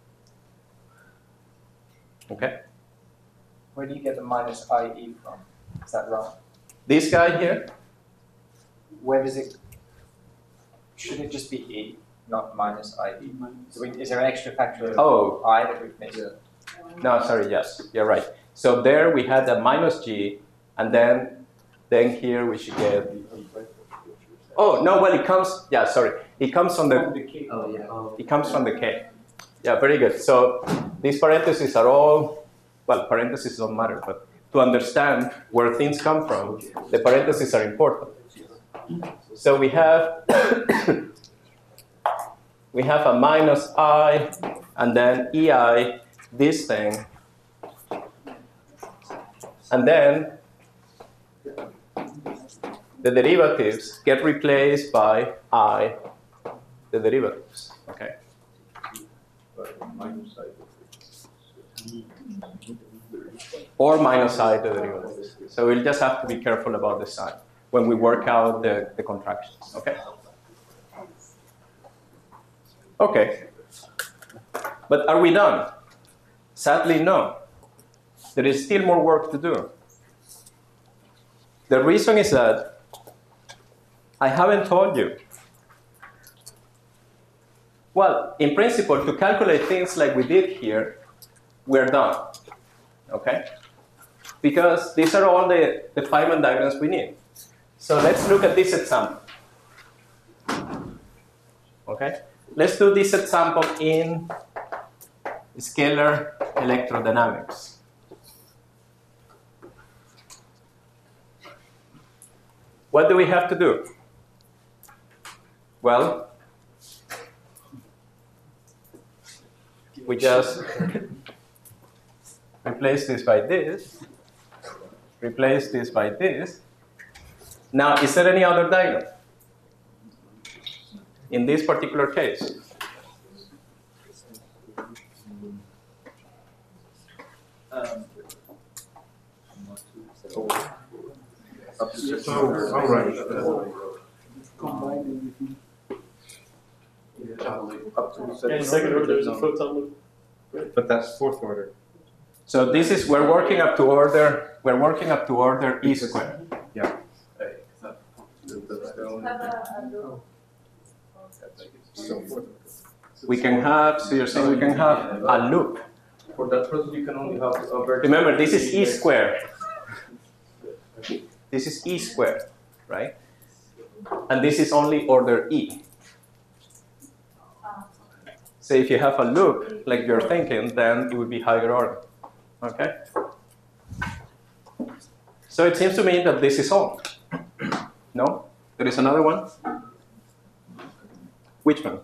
Okay? Where do you get the minus IE from? Is that wrong? This guy here, Where does it? Should it just be E, not minus IE? So is there an extra factor of oh, I that we've missed? no, sorry, yes, you're right. So there we had a minus G, and then here we should get, oh, no, well, it comes, yeah, sorry. It comes from the, Oh, yeah. it comes from the K. Yeah, very good. So these parentheses are all, well, parentheses don't matter, but to understand where things come from, the parentheses are important. So we have we have a minus I, and then EI, this thing, and then the derivatives get replaced by I, the derivatives. Okay. Or minus I, the derivatives. So we'll just have to be careful about the sign when we work out the contractions. Okay. Okay. But are we done? Sadly, no. There is still more work to do. The reason is that I haven't told you. Well, in principle, to calculate things like we did here, we're done. Okay? Because these are all the Feynman diagrams we need. So let's look at this example. Okay? Let's do this example in scalar electrodynamics. What do we have to do? Well, we just replace this by this, replace this by this. Now, is there any other diagram in this particular case? In second order, there's a photon loop. But that's fourth order. So this is, we're working up to order E squared. Yeah. We can have, so you're saying we can have a loop. For that process, you can only have a vertical. Remember, this is E squared. This is E squared, right? And this is only order E. So if you have a loop, like you're thinking, then it would be higher order. Okay? So it seems to me that this is all. No? There is another one? Which one?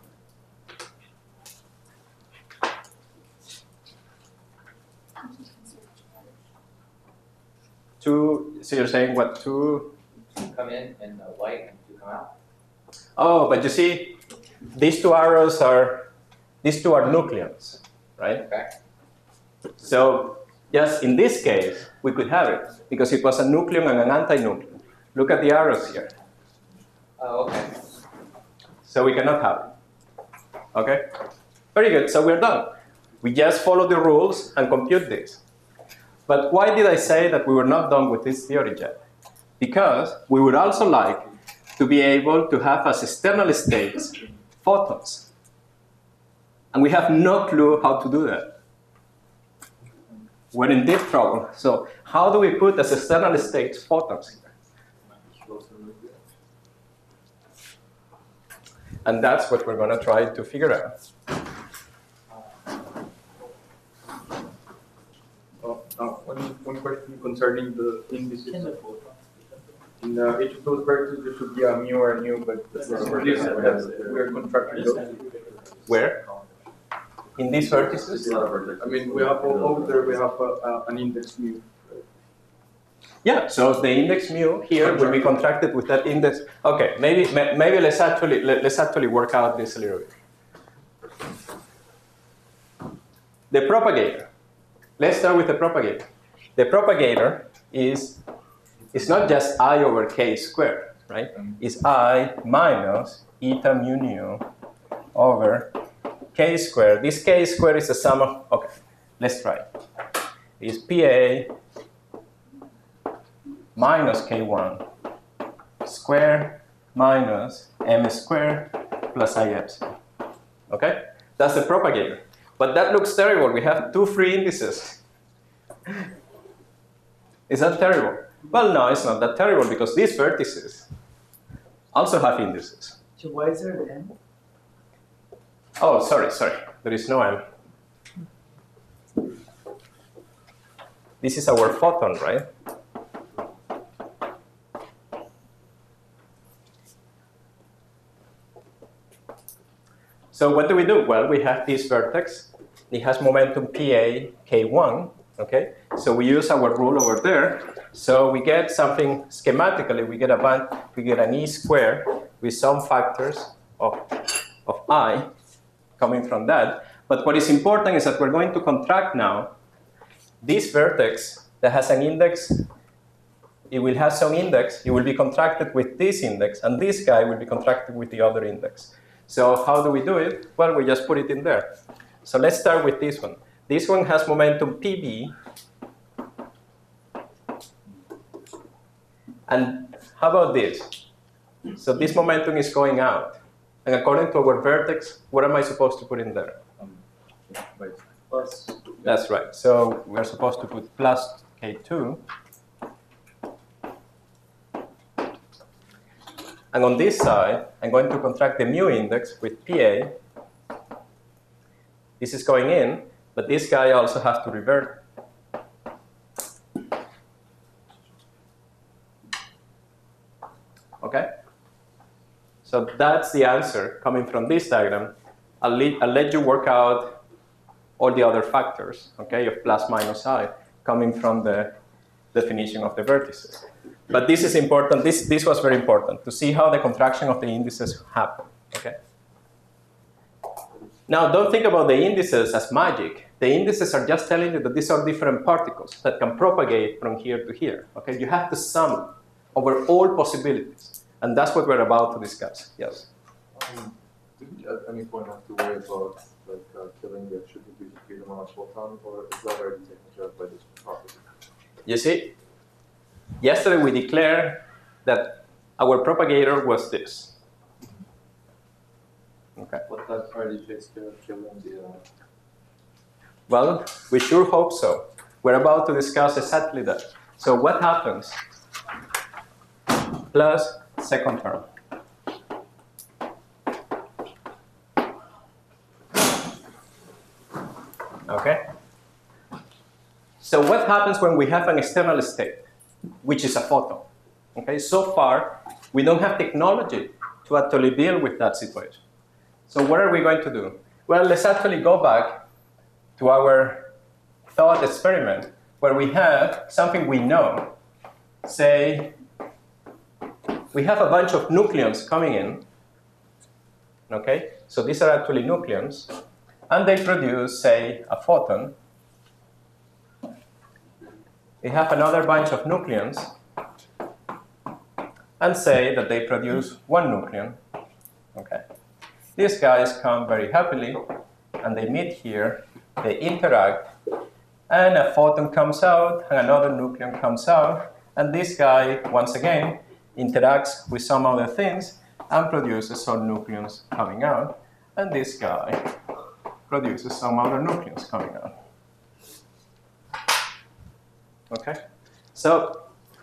Two, so you're saying what, two? Come in and white and two come out. Oh, but you see, these two arrows are, these two are nucleons, right? Okay. So, yes, in this case, we could have it, because it was a nucleon and an anti-nucleon. Look at the arrows here. Oh, okay. So we cannot have it. Okay? Very good, so we're done. We just follow the rules and compute this. But why did I say that we were not done with this theory yet? Because we would also like to be able to have as external states photons. And we have no clue how to do that. We're in deep trouble. So how do we put as external states photons here? And that's what we're going to try to figure out. One question concerning the indices. In each of those vertices, there should be a mu or a nu, but we're contracting those. Where? In these vertices? I mean, we have over there, we have an index mu. Yeah, so the index mu here will be contracted with that index. Okay, maybe let's actually work out this a little bit. The propagator. Let's start with the propagator. The propagator is not just I over k squared, right? It's I minus eta mu nu over k squared. This k squared is the sum of, okay, let's try. It's PA minus k1 squared minus m squared plus I epsilon. Okay? That's the propagator. But that looks terrible. We have two free indices. Is that terrible? Well, no, it's not that terrible because these vertices also have indices. So why is there an m? Oh, sorry. There is no m. This is our photon, right? So what do we do? Well, we have this vertex. It has momentum PA K1, okay? So we use our rule over there. So we get something schematically, we get an E squared with some factors of I coming from that. But what is important is that we're going to contract now this vertex that has an index. It will have some index. It will be contracted with this index, and this guy will be contracted with the other index. So how do we do it? Well, we just put it in there. So let's start with this one. This one has momentum PB. And how about this? So this momentum is going out. And according to our vertex, what am I supposed to put in there? Plus. That's right. So we're supposed to put plus K2. And on this side, I'm going to contract the mu index with PA. This is going in, but this guy also has to revert. Okay? So that's the answer coming from this diagram. I'll let you work out all the other factors, okay, of plus minus I coming from the definition of the vertices. But this is important. This was very important to see how the contraction of the indices happen. Okay. Now, don't think about the indices as magic. The indices are just telling you that these are different particles that can propagate from here to here. Okay. You have to sum over all possibilities, and that's what we're about to discuss. Yes. Did you at any point have to worry about killing the extra diffusion freedom on a photon, or is that already taken care of by this property? You see, yesterday we declared that our propagator was this. Okay. But that already takes care of killing the. Well, we sure hope so. We're about to discuss exactly that. So what happens? Plus second term. Okay? So what happens when we have an external state, which is a photon? Okay, so far, we don't have technology to actually deal with that situation. So what are we going to do? Well, let's actually go back to our thought experiment where we have something we know. Say, we have a bunch of nucleons coming in. Okay, so these are actually nucleons, and they produce, say, a photon. We have another bunch of nucleons, and say that they produce one nucleon. Okay. These guys come very happily, and they meet here, they interact, and a photon comes out, and another nucleon comes out, and this guy, once again, interacts with some other things, and produces some nucleons coming out, and this guy produces some other nucleons coming out. Okay, so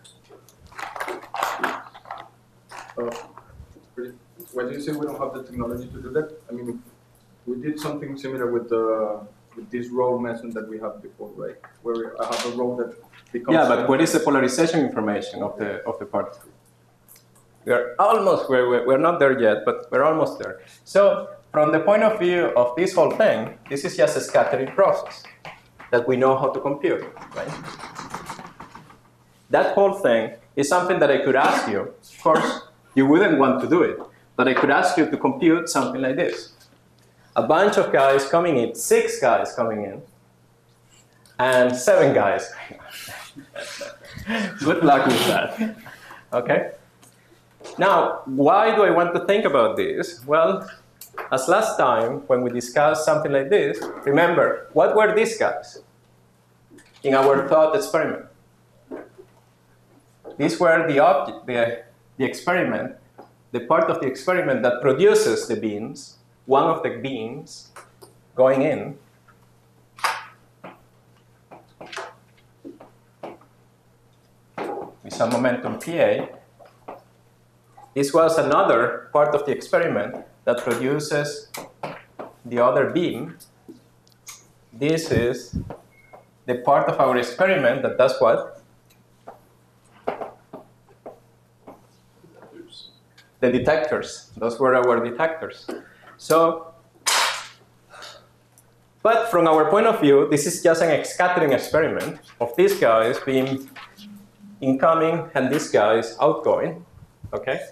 when you say we don't have the technology to do that, I mean, we did something similar with this row method that we had before, right? Where I have a row that becomes. Yeah, but what is the polarization information of the particle? We're not there yet, but we're almost there. So from the point of view of this whole thing, this is just a scattering process that we know how to compute, right? That whole thing is something that I could ask you. Of course, you wouldn't want to do it, but I could ask you to compute something like this. A bunch of guys coming in, 6 guys coming in, and 7 guys. Good luck with that. Okay? Now, why do I want to think about this? Well, as last time when we discussed something like this, remember, what were these guys in our thought experiment? These were the object, the experiment, the part of the experiment that produces the beams, one of the beams going in. With some momentum PA. This was another part of the experiment that produces the other beam. This is the part of our experiment that does what? The detectors. Those were our detectors. So, but from our point of view, this is just an scattering experiment of these guys being incoming and these guys outgoing. Okay?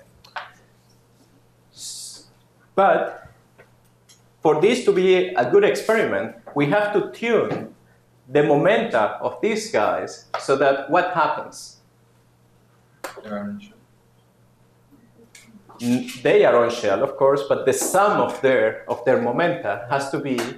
But for this to be a good experiment, we have to tune the momenta of these guys so that what happens? They are on shell, of course, but the sum of their momenta has to be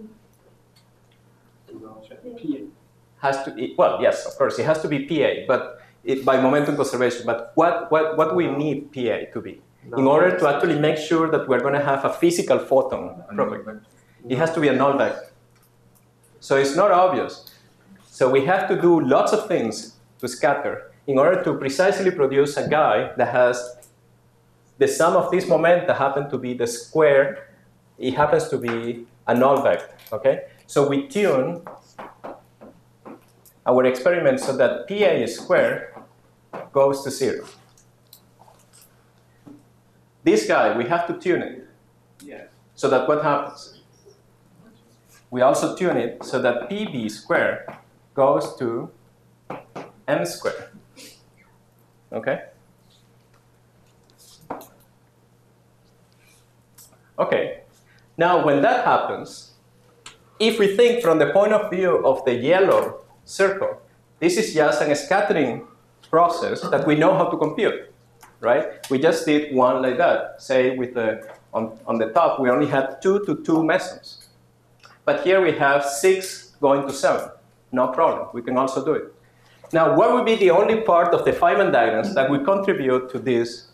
well, yes, of course, it has to be PA, but by momentum conservation. But what do we need PA to be? In order to actually make sure that we're going to have a physical photon product, it has to be a null vector. So it's not obvious. So we have to do lots of things to scatter in order to precisely produce a guy that has the sum of these momenta happen to be the square. It happens to be a null vector. Okay. So we tune our experiment so that PA squared goes to 0. This guy, we have to tune it. Yeah. So that what happens? We also tune it so that PB squared goes to M squared. Okay? Okay. Now, when that happens, if we think from the point of view of the yellow circle, this is just a scattering process that we know how to compute. Right? We just did one like that. Say with on the top, we only had 2 to 2 mesons. But here we have 6 going to 7. No problem. We can also do it. Now, what would be the only part of the Feynman diagrams that would contribute to this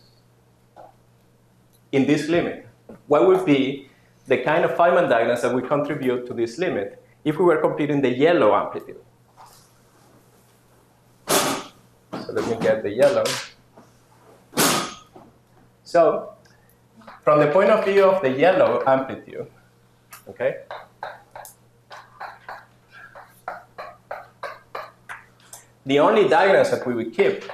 in this limit? What would be the kind of Feynman diagrams that would contribute to this limit if we were computing the yellow amplitude? So let me get the yellow. So, from the point of view of the yellow amplitude, okay, the only diagrams that we would keep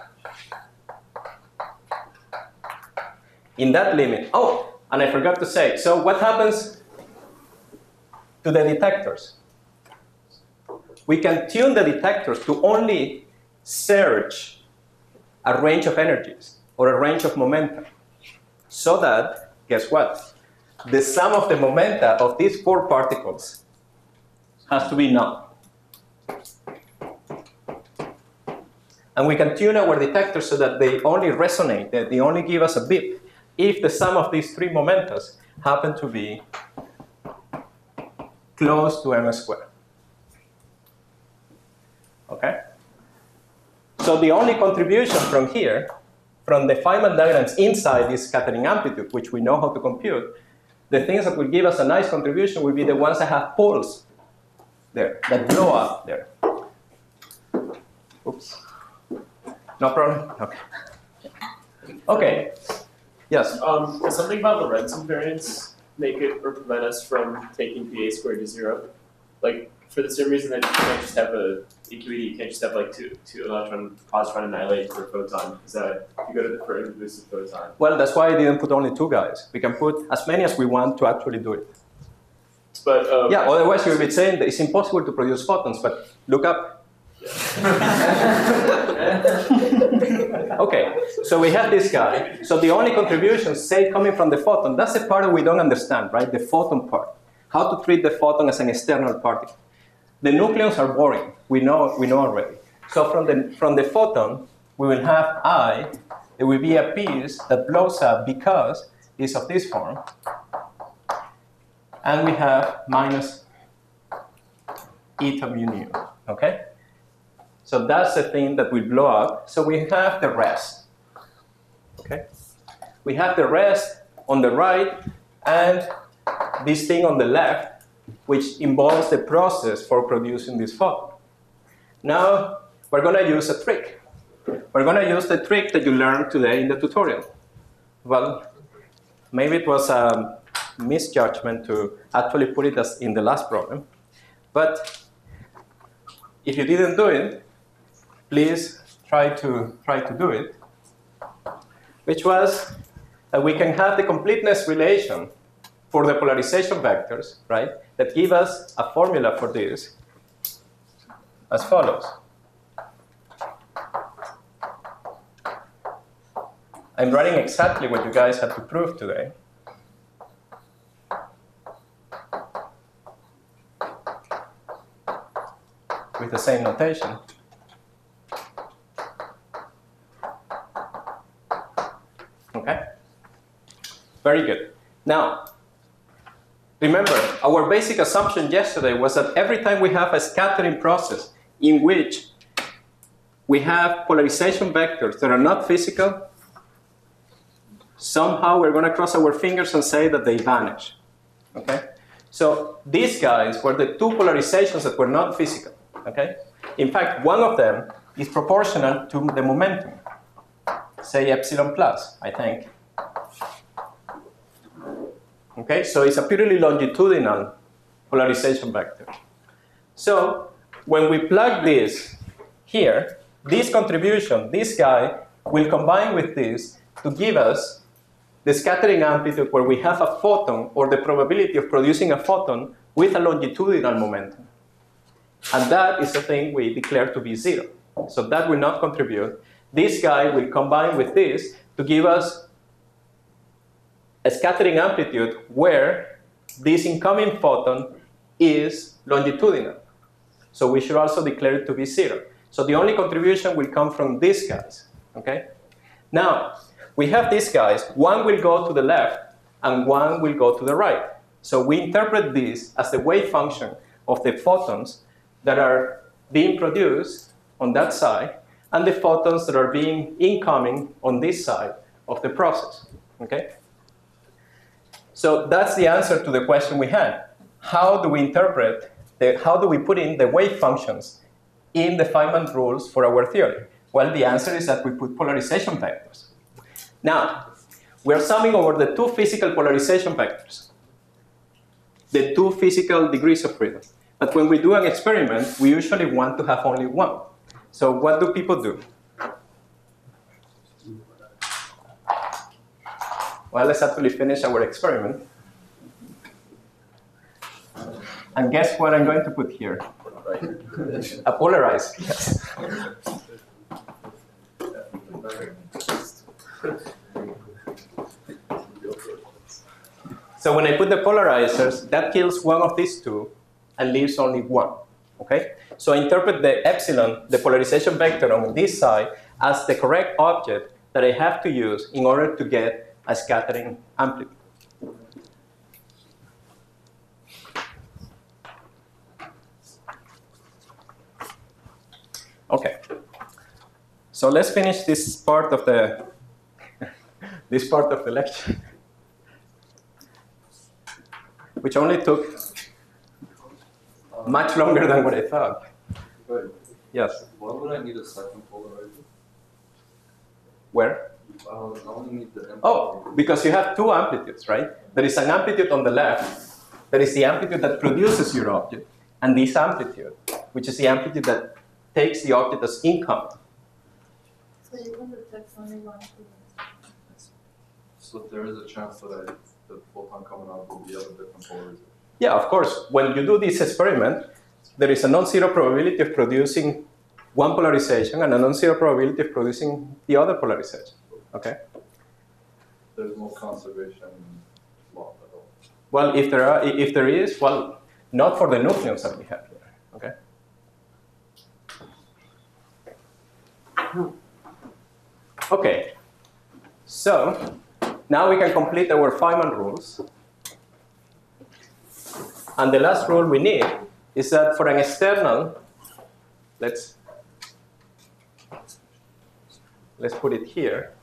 in that limit. Oh, and I forgot to say, so what happens to the detectors? We can tune the detectors to only search a range of energies or a range of momenta, so that, guess what? The sum of the momenta of these 4 particles has to be null. And we can tune our detectors so that they only resonate, that they only give us a beep, if the sum of these 3 momentas happen to be close to M squared. Okay? So the only contribution from here, from the Feynman diagrams inside this scattering amplitude, which we know how to compute, the things that will give us a nice contribution will be the ones that have poles there, that blow up there. Oops. No problem? Okay. Okay. Yes? Does something about Lorentz invariance make it or prevent us from taking PA squared to 0? like for the same reason that you can't just have a EQED, you can't just have like two positron annihilate per photon. Is that if you go to the first boosted photon? Well, that's why I didn't put only 2 guys. We can put as many as we want to actually do it. But yeah, otherwise you would be saying that it's impossible to produce photons, but look up. Okay, so we have this guy. So the only contribution, say, coming from the photon, that's the part that we don't understand, right? The photon part. How to treat the photon as an external particle. The nucleons are boring. We know already. So from the photon, we will have I. It will be a piece that blows up because it's of this form. And we have minus eta mu nu, okay? So that's the thing that will blow up. So we have the rest, okay? We have the rest on the right and this thing on the left, which involves the process for producing this photon. Now, we're gonna use a trick. We're gonna use the trick that you learned today in the tutorial. Well, maybe it was a misjudgment to actually put it as in the last problem. But if you didn't do it, please try to do it, which was that we can have the completeness relation for the polarization vectors, right, that give us a formula for this as follows. I'm writing exactly what you guys had to prove today. With the same notation. Okay? Very good. Now, remember, our basic assumption yesterday was that every time we have a scattering process in which we have polarization vectors that are not physical, somehow we're going to cross our fingers and say that they vanish. Okay? So these guys were the 2 polarizations that were not physical. Okay? In fact, one of them is proportional to the momentum, say epsilon plus, I think. Okay, so it's a purely longitudinal polarization vector. So when we plug this here, this contribution, this guy, will combine with this to give us the scattering amplitude where we have a photon, or the probability of producing a photon with a longitudinal momentum. And that is the thing we declare to be 0. So that will not contribute. This guy will combine with this to give us a scattering amplitude where this incoming photon is longitudinal. So we should also declare it to be 0. So the only contribution will come from these guys. Okay? Now, we have these guys. One will go to the left, and one will go to the right. So we interpret this as the wave function of the photons that are being produced on that side, and the photons that are being incoming on this side of the process. Okay? So that's the answer to the question we had. How do we interpret, how do we put in the wave functions in the Feynman rules for our theory? Well, the answer is that we put polarization vectors. Now, we're summing over the 2 physical polarization vectors, the 2 physical degrees of freedom. But when we do an experiment, we usually want to have only one. So what do people do? Well, let's actually finish our experiment. And guess what I'm going to put here? A polarized, yes. So when I put the polarizers, that kills one of these 2 and leaves only one. Okay? So I interpret the epsilon, the polarization vector on this side, as the correct object that I have to use in order to get a scattering amplitude. Okay. So let's finish this part of the lecture, which only took much longer than what I thought. But Yes. why would I need a second polarizer? Where? I only need the Oh, because you have 2 amplitudes, right? There is an amplitude on the left, that is the amplitude that produces your object, and this amplitude, which is the amplitude that takes the object as incoming. So you want the text only one. So there is a chance that the photon coming out will be of a different polarization. Yeah, of course. When you do this experiment, there is a non-zero probability of producing one polarization and a non-zero probability of producing the other polarization. Okay. There's no conservation law at all. Well, if there is, well, not for the nucleons that we have here. Okay. Okay. So now we can complete our Feynman rules. And the last rule we need is that for an external, let's put it here.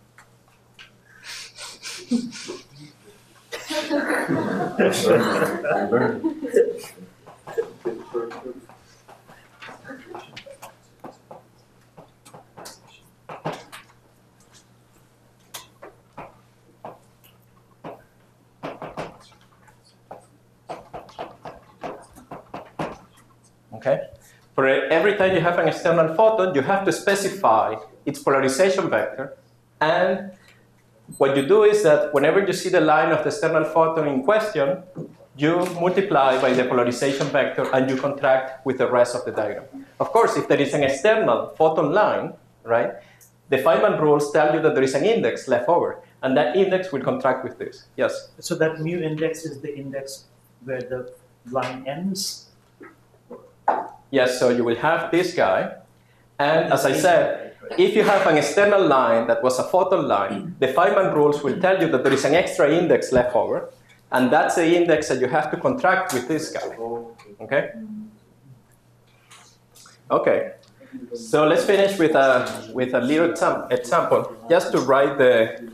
Okay. For every time you have an external photon, you have to specify its polarization vector. And what you do is that whenever you see the line of the external photon in question, you multiply by the polarization vector and you contract with the rest of the diagram. Of course, if there is an external photon line, right, the Feynman rules tell you that there is an index left over, and that index will contract with this. Yes? So that mu index is the index where the line ends? Yes, so you will have this guy. And as I said, if you have an external line that was a photon line, the Feynman rules will tell you that there is an extra index left over, and that's the index that you have to contract with this guy. Okay? Okay. So let's finish with a little example, just to write the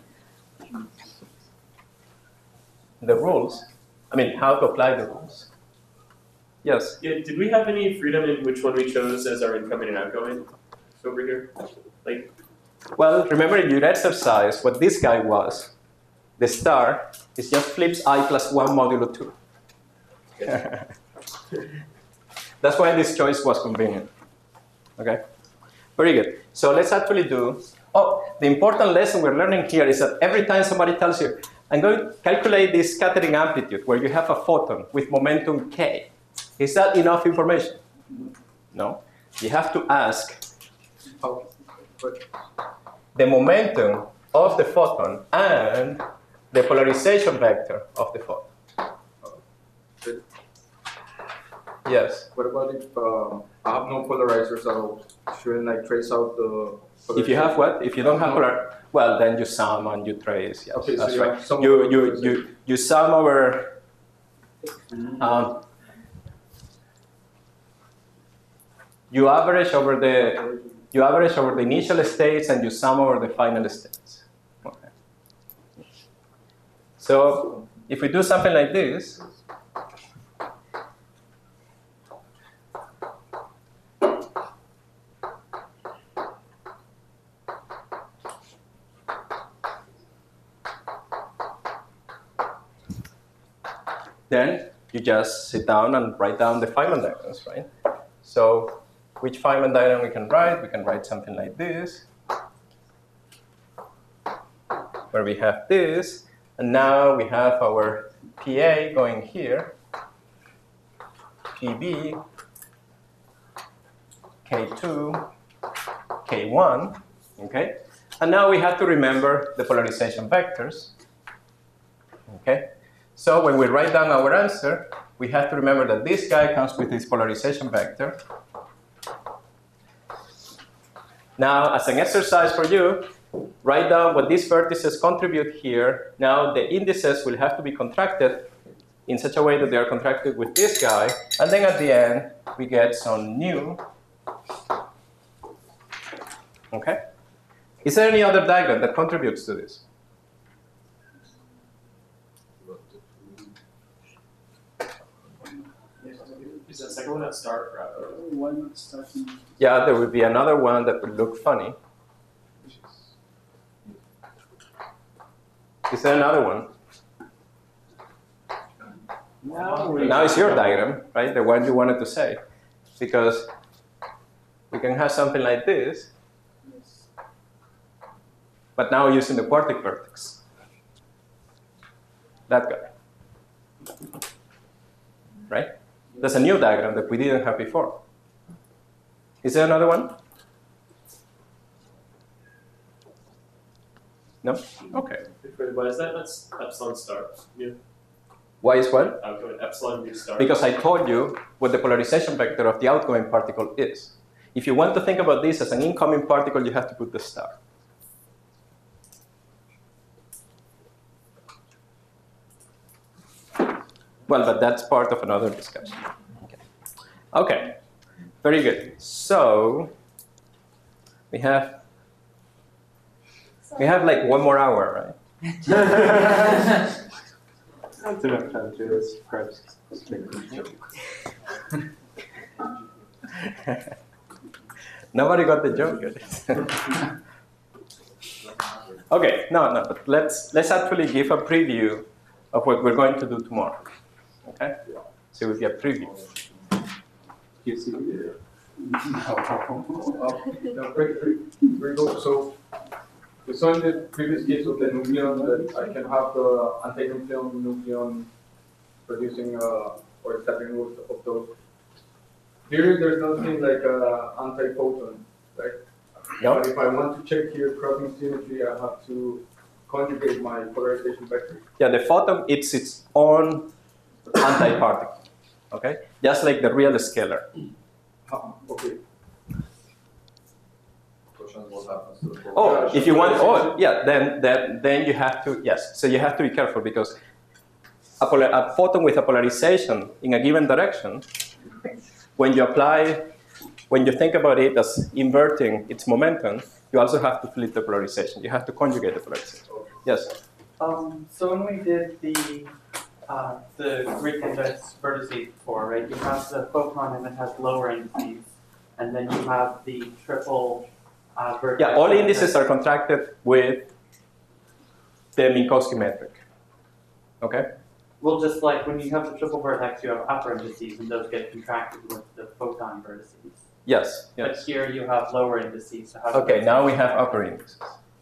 rules. I mean, how to apply the rules. Yes? Yeah, did we have any freedom in which one we chose as our incoming and outgoing over here? Like, well, remember in your exercise, what this guy was, the star, is just flips I plus 1 modulo 2. yeah. That's why this choice was convenient. Okay? Very good. So let's actually do, the important lesson we're learning here is that every time somebody tells you, I'm going to calculate this scattering amplitude where you have a photon with momentum k, is that enough information? No. You have to ask the momentum of the photon and the polarization vector of the photon. Yes? What about if I have no polarizers at all? Shouldn't I trace out the polarization? If you have what? If you don't have polar, well, then you sum and you trace. Yes, Okay, that's so right. sum You sum over. You average over the initial states and you sum over the final states. Okay. So if we do something like this, then you just sit down and write down the Feynman diagrams, right? So which Feynman diagram we can write? We can write something like this, where we have this, and now we have our PA going here, PB, K2, K1, okay? And now we have to remember the polarization vectors, okay? So when we write down our answer, we have to remember that this guy comes with his polarization vector. Now, as an exercise for you, write down what these vertices contribute here. Now, the indices will have to be contracted in such a way that they are contracted with this guy. And then at the end, we get some new. Okay? Is there any other diagram that contributes to this? Is that second one at start or out? One not starting. Yeah, there will be another one that would look funny. Is there another one? Now it's your diagram, right? The one you wanted to say. Because we can have something like this, but now using the quartic vertex. That guy. Right? That's a new diagram that we didn't have before. Is there another one? No? Okay. Why is that? That's epsilon star. Yeah. Why is what? Epsilon mu star. Because I told you what the polarization vector of the outgoing particle is. If you want to think about this as an incoming particle, you have to put the star. Well, but that's part of another discussion. Okay, very good. So we have like 1 more hour, right? That's enough time to describe. Nobody got the joke. Okay, no, but let's actually give a preview of what we're going to do tomorrow. Okay, so we get preview. You see, very good. So we saw in the previous case of the nucleon that I can have the anti-nucleon nucleon producing or stepping root of those. Here, there's nothing like anti-photon, right? Yep. But if I want to check here crossing symmetry, I have to conjugate my polarization vector. Yeah, the photon, it's its own antiparticle. Okay, just like the real scalar. Okay. What happens to the Oh, if you want, then you have to, yes. So you have to be careful because a photon with a polarization in a given direction, when you think about it as inverting its momentum, you also have to flip the polarization. You have to conjugate the polarization. Yes. So when we did the grid convex vertices before, right? You have the photon and it has lower indices, and then you have the triple vertex. Yeah, all indices are contracted with the Minkowski metric. Okay? Well, just like when you have the triple vertex, you have upper indices, and those get contracted with the photon vertices. Yes. But here you have lower indices. So how do Okay, now we have upper indices.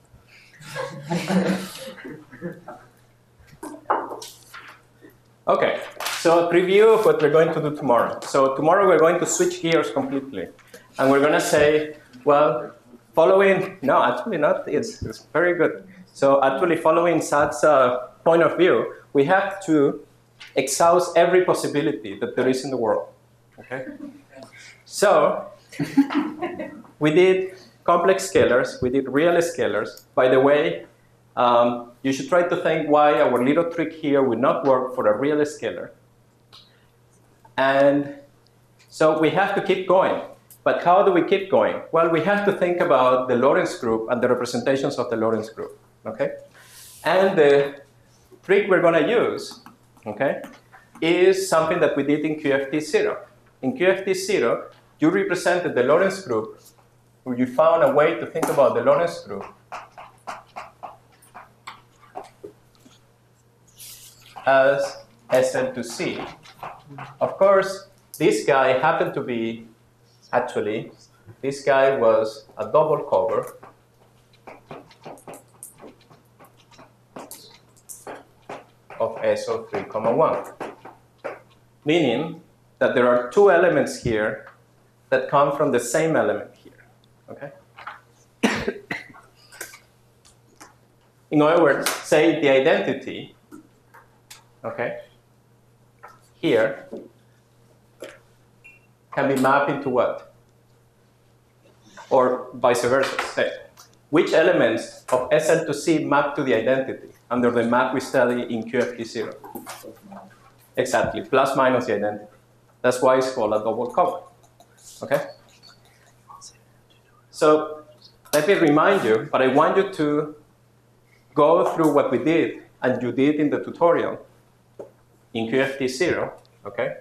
Okay, so a preview of what we're going to do tomorrow. So tomorrow we're going to switch gears completely. And we're going to say, well, no, actually not, it's very good. So actually following Sad's point of view, we have to exhaust every possibility that there is in the world, okay? So we did complex scalars, we did real scalars. By the way, you should try to think why our little trick here would not work for a real scalar. And so we have to keep going. But how do we keep going? Well, we have to think about the Lorentz group and the representations of the Lorentz group, okay? And the trick we're going to use, okay, is something that we did in QFT0. In QFT0, you represented the Lorentz group, or you found a way to think about the Lorentz group as SL2C. Of course, this guy happened to be, actually, this guy was a double cover of SO3, 1, meaning that there are two elements here that come from the same element here, okay? In other words, say the identity, okay, here can be mapped into what? Or vice versa, say, which elements of SL2C map to the identity under the map we study in QFT0? Exactly, plus minus the identity. That's why it's called a double cover, okay? So let me remind you, but I want you to go through what we did and you did in the tutorial in QFT0, okay?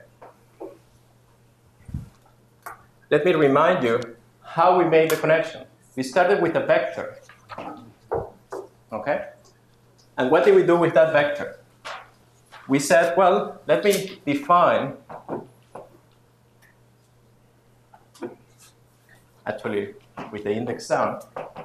Let me remind you how we made the connection. We started with a vector, okay? And what did we do with that vector? we said, well, let me define, actually with the index down,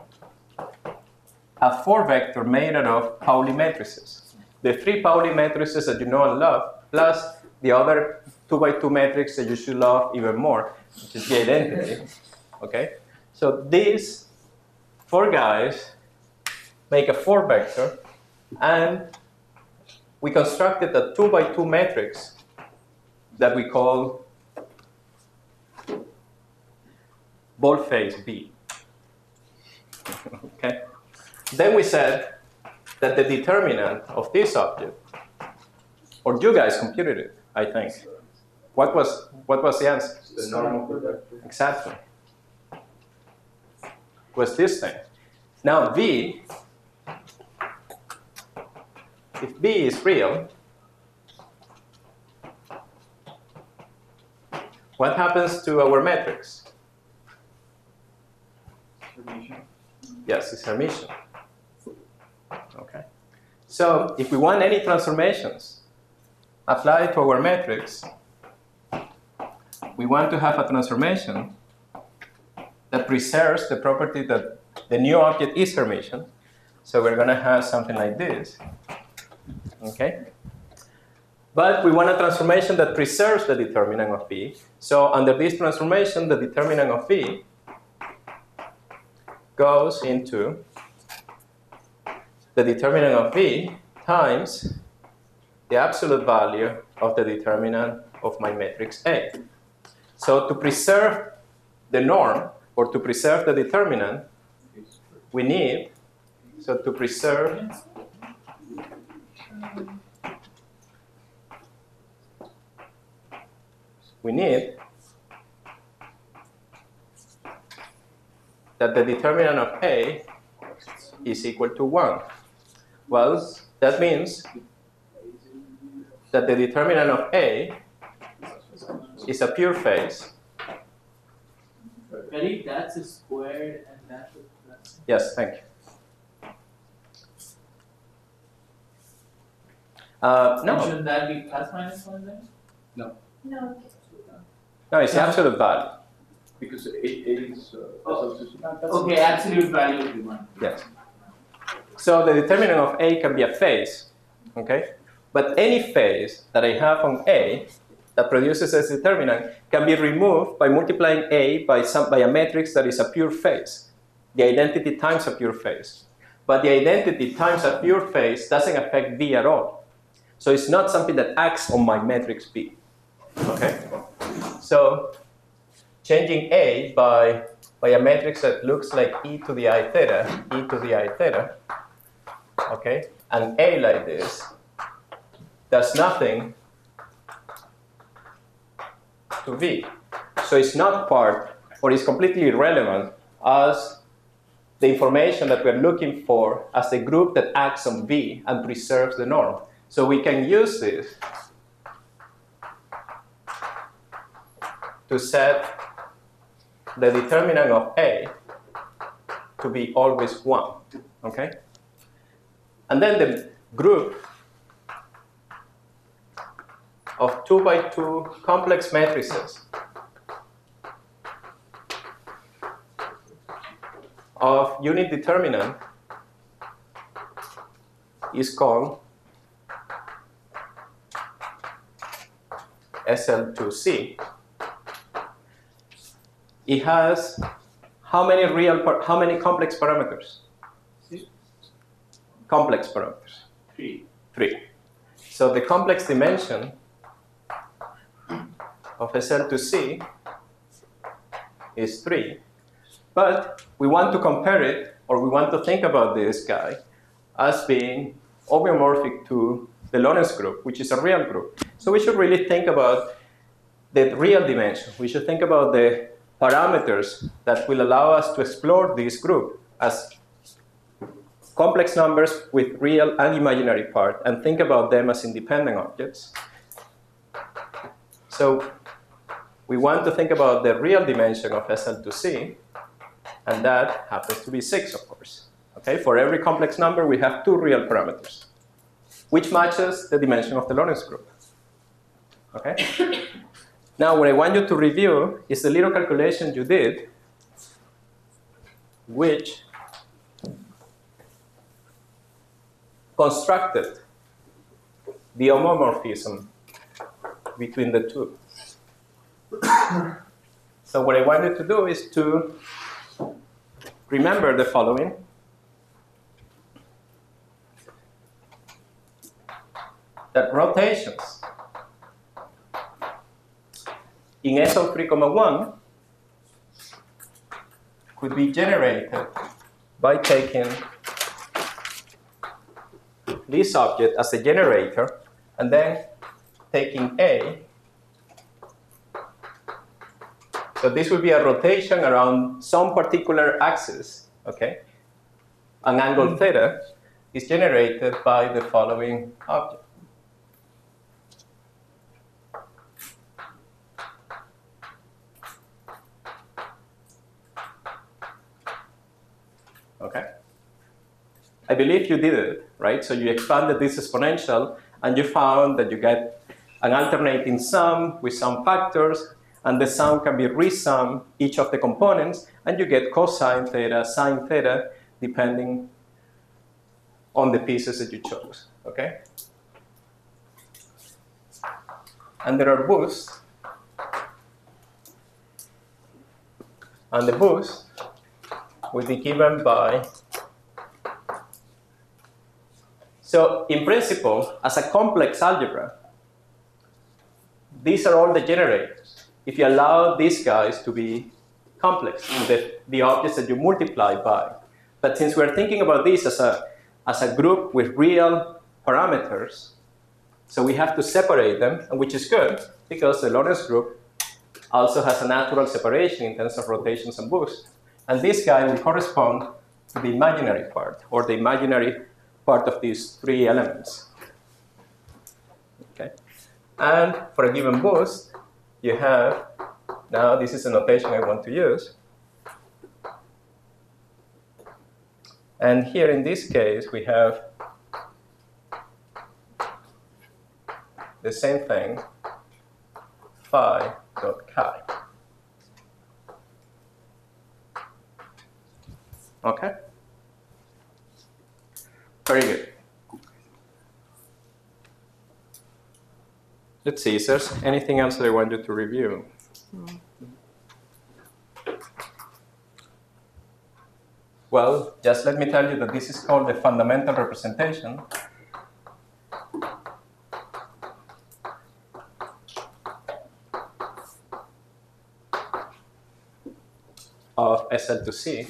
a 4-vector made out of Pauli matrices. The 3 Pauli matrices that you know and love, plus the other 2x2 matrix that you should love even more, which is the identity. Okay? So these 4 guys make a 4-vector, and we constructed a 2x2 matrix that we call boldface B. Okay? Then we said that the determinant of this object, or you guys computed it, I think. What was the answer? The normal vector. Exactly. Was this thing. Now V, if B is real, what happens to our matrix? Yes, it's Hermitian. Okay. So if we want any transformations applied to our matrix, we want to have a transformation that preserves the property that the new object is Hermitian. So we're going to have something like this. Okay? But we want a transformation that preserves the determinant of V. So under this transformation, the determinant of V goes into the determinant of V times the absolute value of the determinant of my matrix A. So to preserve the norm, or to preserve the determinant, we need, so to preserve we need that the determinant of A is equal to 1. Well, that means that the determinant of A is a pure phase. Ready? That's a squared and that's a plus. Yes, thank you. No. Shouldn't that be plus minus 1 then? No. No, it's the absolute value. Because A is Okay, absolute value would be 1. Yes. So the determinant of A can be a phase, okay? But any phase that I have on A that produces its determinant can be removed by multiplying A by a matrix that is a pure phase, the identity times a pure phase. But the identity times a pure phase doesn't affect V at all. So it's not something that acts on my matrix B, okay? So changing A by a matrix that looks like e to the I theta, okay, and A like this, does nothing to V. So it's not part, or it's completely irrelevant as the information that we're looking for as the group that acts on V and preserves the norm. So we can use this to set the determinant of A to be always 1, okay? And then the group of 2x2 complex matrices of unit determinant is called SL2C. It has how many complex parameters? Complex parameters. 3. So the complex dimension of SL2C is 3. But we want to compare it, or we want to think about this guy as being homeomorphic to the Lorentz group, which is a real group. So we should really think about the real dimension. We should think about the parameters that will allow us to explore this group as complex numbers with real and imaginary part, and think about them as independent objects. So we want to think about the real dimension of SL2C, and that happens to be 6, of course. Okay? For every complex number, we have 2 real parameters. which matches the dimension of the Lorentz group. Okay? Now, what I want you to review is the little calculation you did, which constructed the homomorphism between the two. So what I want you to do is to remember the following. That rotations in S of 3,1 could be generated by taking this object as a generator and then taking A. So this will be a rotation around some particular axis, okay? An angle theta is generated by the following object. Okay? I believe you did it, right? So you expanded this exponential and you found that you get an alternating sum with some factors, and the sum can be resummed each of the components, and you get cosine theta, sine theta, depending on the pieces that you chose, okay? And there are boosts, and the boost will be given by. So in principle, as a complex algebra, these are all the generators. If you allow these guys to be complex, the objects that you multiply by. But since we're thinking about this as a group with real parameters, so we have to separate them, which is good, because the Lorentz group also has a natural separation in terms of rotations and boosts. And this guy will correspond to the imaginary part, or the imaginary part of these three elements. Okay? And for a given boost, you have, now this is a notation I want to use. And here in this case, we have the same thing, phi dot chi. Okay? Very good. Let's see, is there anything else that I want you to review? Well, just let me tell you that this is called the fundamental representation of SL to C.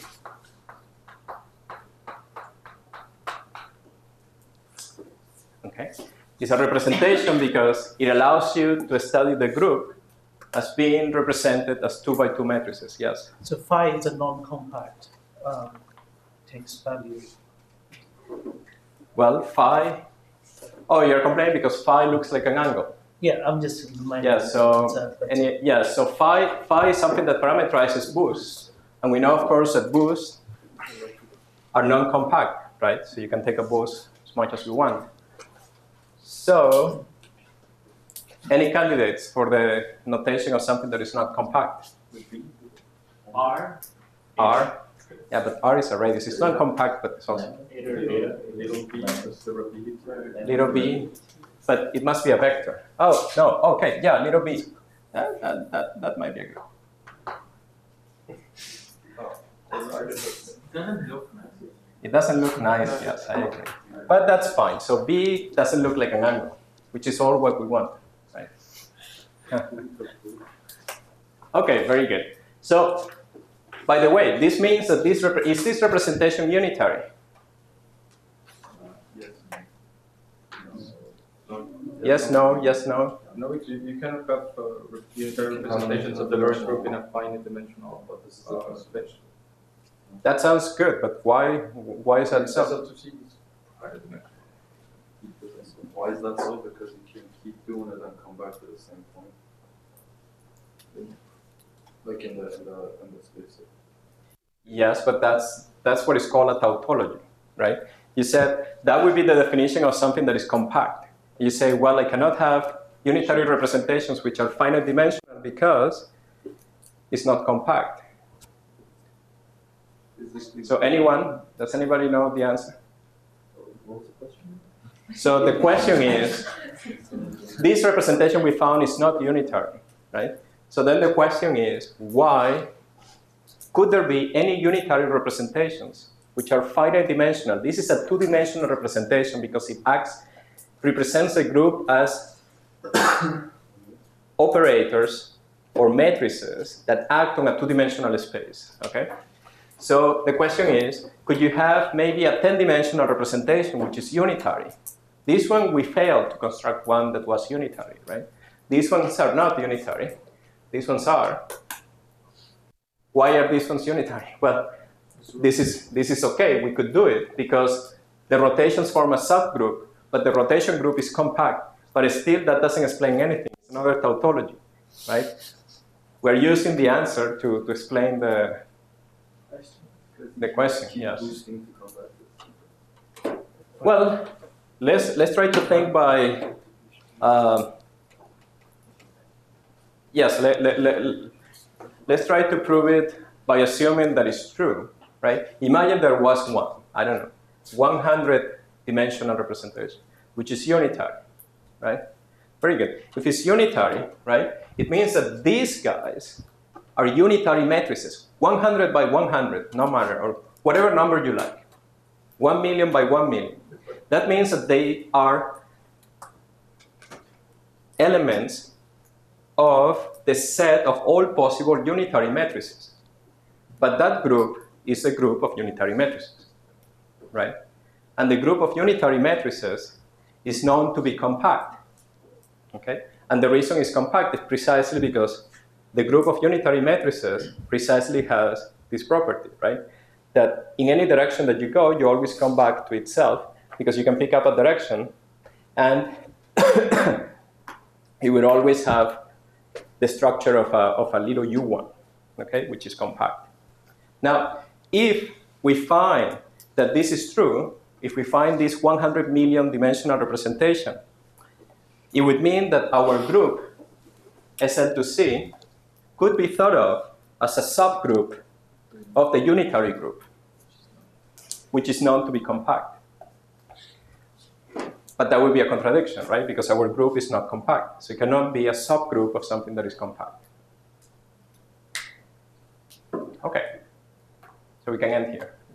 Okay. It's a representation because it allows you to study the group as being represented as 2 by 2 matrices. Yes? So phi is a non-compact text value. Well, phi, oh, you're complaining because phi looks like an angle. Yeah, I'm just reminding Yeah, so, so phi is something that parameterizes boosts. And we know, of course, that boosts are non-compact, right? So you can take a boost as much as you want. So, any candidates for the notation of something that is not compact? R. R? Yeah, but R is a radius. It's not compact, but it's also. Little b is the rapidity. Little b, but it must be a vector. Oh, no, okay, yeah, little b. That might be a good. Doesn't look nice. It doesn't look nice, yes, I agree. But that's fine. So B doesn't look like an angle, which is all what we want, right? Okay, very good. So, by the way, this means that is this representation unitary? Yes, no, yes, no. No, you cannot have unitary representations of the Lorentz group in a finite dimensional, but this is a translation. That sounds good, but why is that so? Why is that so? Because you can keep doing it and come back to the same point. Like in the space. Yes, but that's what is called a tautology, right? You said that would be the definition of something that is compact. You say, well, I cannot have unitary representations which are finite dimensional because it's not compact. So anyone, does anybody know the answer? So the question is, this representation we found is not unitary, right? So then the question is, why could there be any unitary representations which are finite dimensional? This is a two-dimensional representation because it represents a group as operators or matrices that act on a two-dimensional space, okay? So the question is, could you have maybe a 10-dimensional representation which is unitary? This one, we failed to construct one that was unitary, right? These ones are not unitary. These ones are. Why are these ones unitary? Well, this is okay. We could do it because the rotations form a subgroup, but the rotation group is compact. But still, that doesn't explain anything. It's another tautology, right? We're using the answer to explain the question. Yes. Well, let's try to think by. Yes, let's try to prove it by assuming that it's true, right? Imagine there was one, I don't know, 100-dimensional representation, which is unitary, right? Very good. If it's unitary, right, it means that these guys are unitary matrices, 100 by 100, no matter, or whatever number you like, 1 million by 1 million. That means that they are elements of the set of all possible unitary matrices. But that group is a group of unitary matrices, right? And the group of unitary matrices is known to be compact, okay? And the reason it's compact is precisely because the group of unitary matrices precisely has this property, right? That in any direction that you go, you always come back to itself because you can pick up a direction and it will always have the structure of a little u1, okay, which is compact. Now, if we find that this is true, if we find this 100 million dimensional representation, it would mean that our group, SL2C, could be thought of as a subgroup of the unitary group, which is known to be compact. But that would be a contradiction, right? Because our group is not compact. So it cannot be a subgroup of something that is compact. Okay. So we can end here.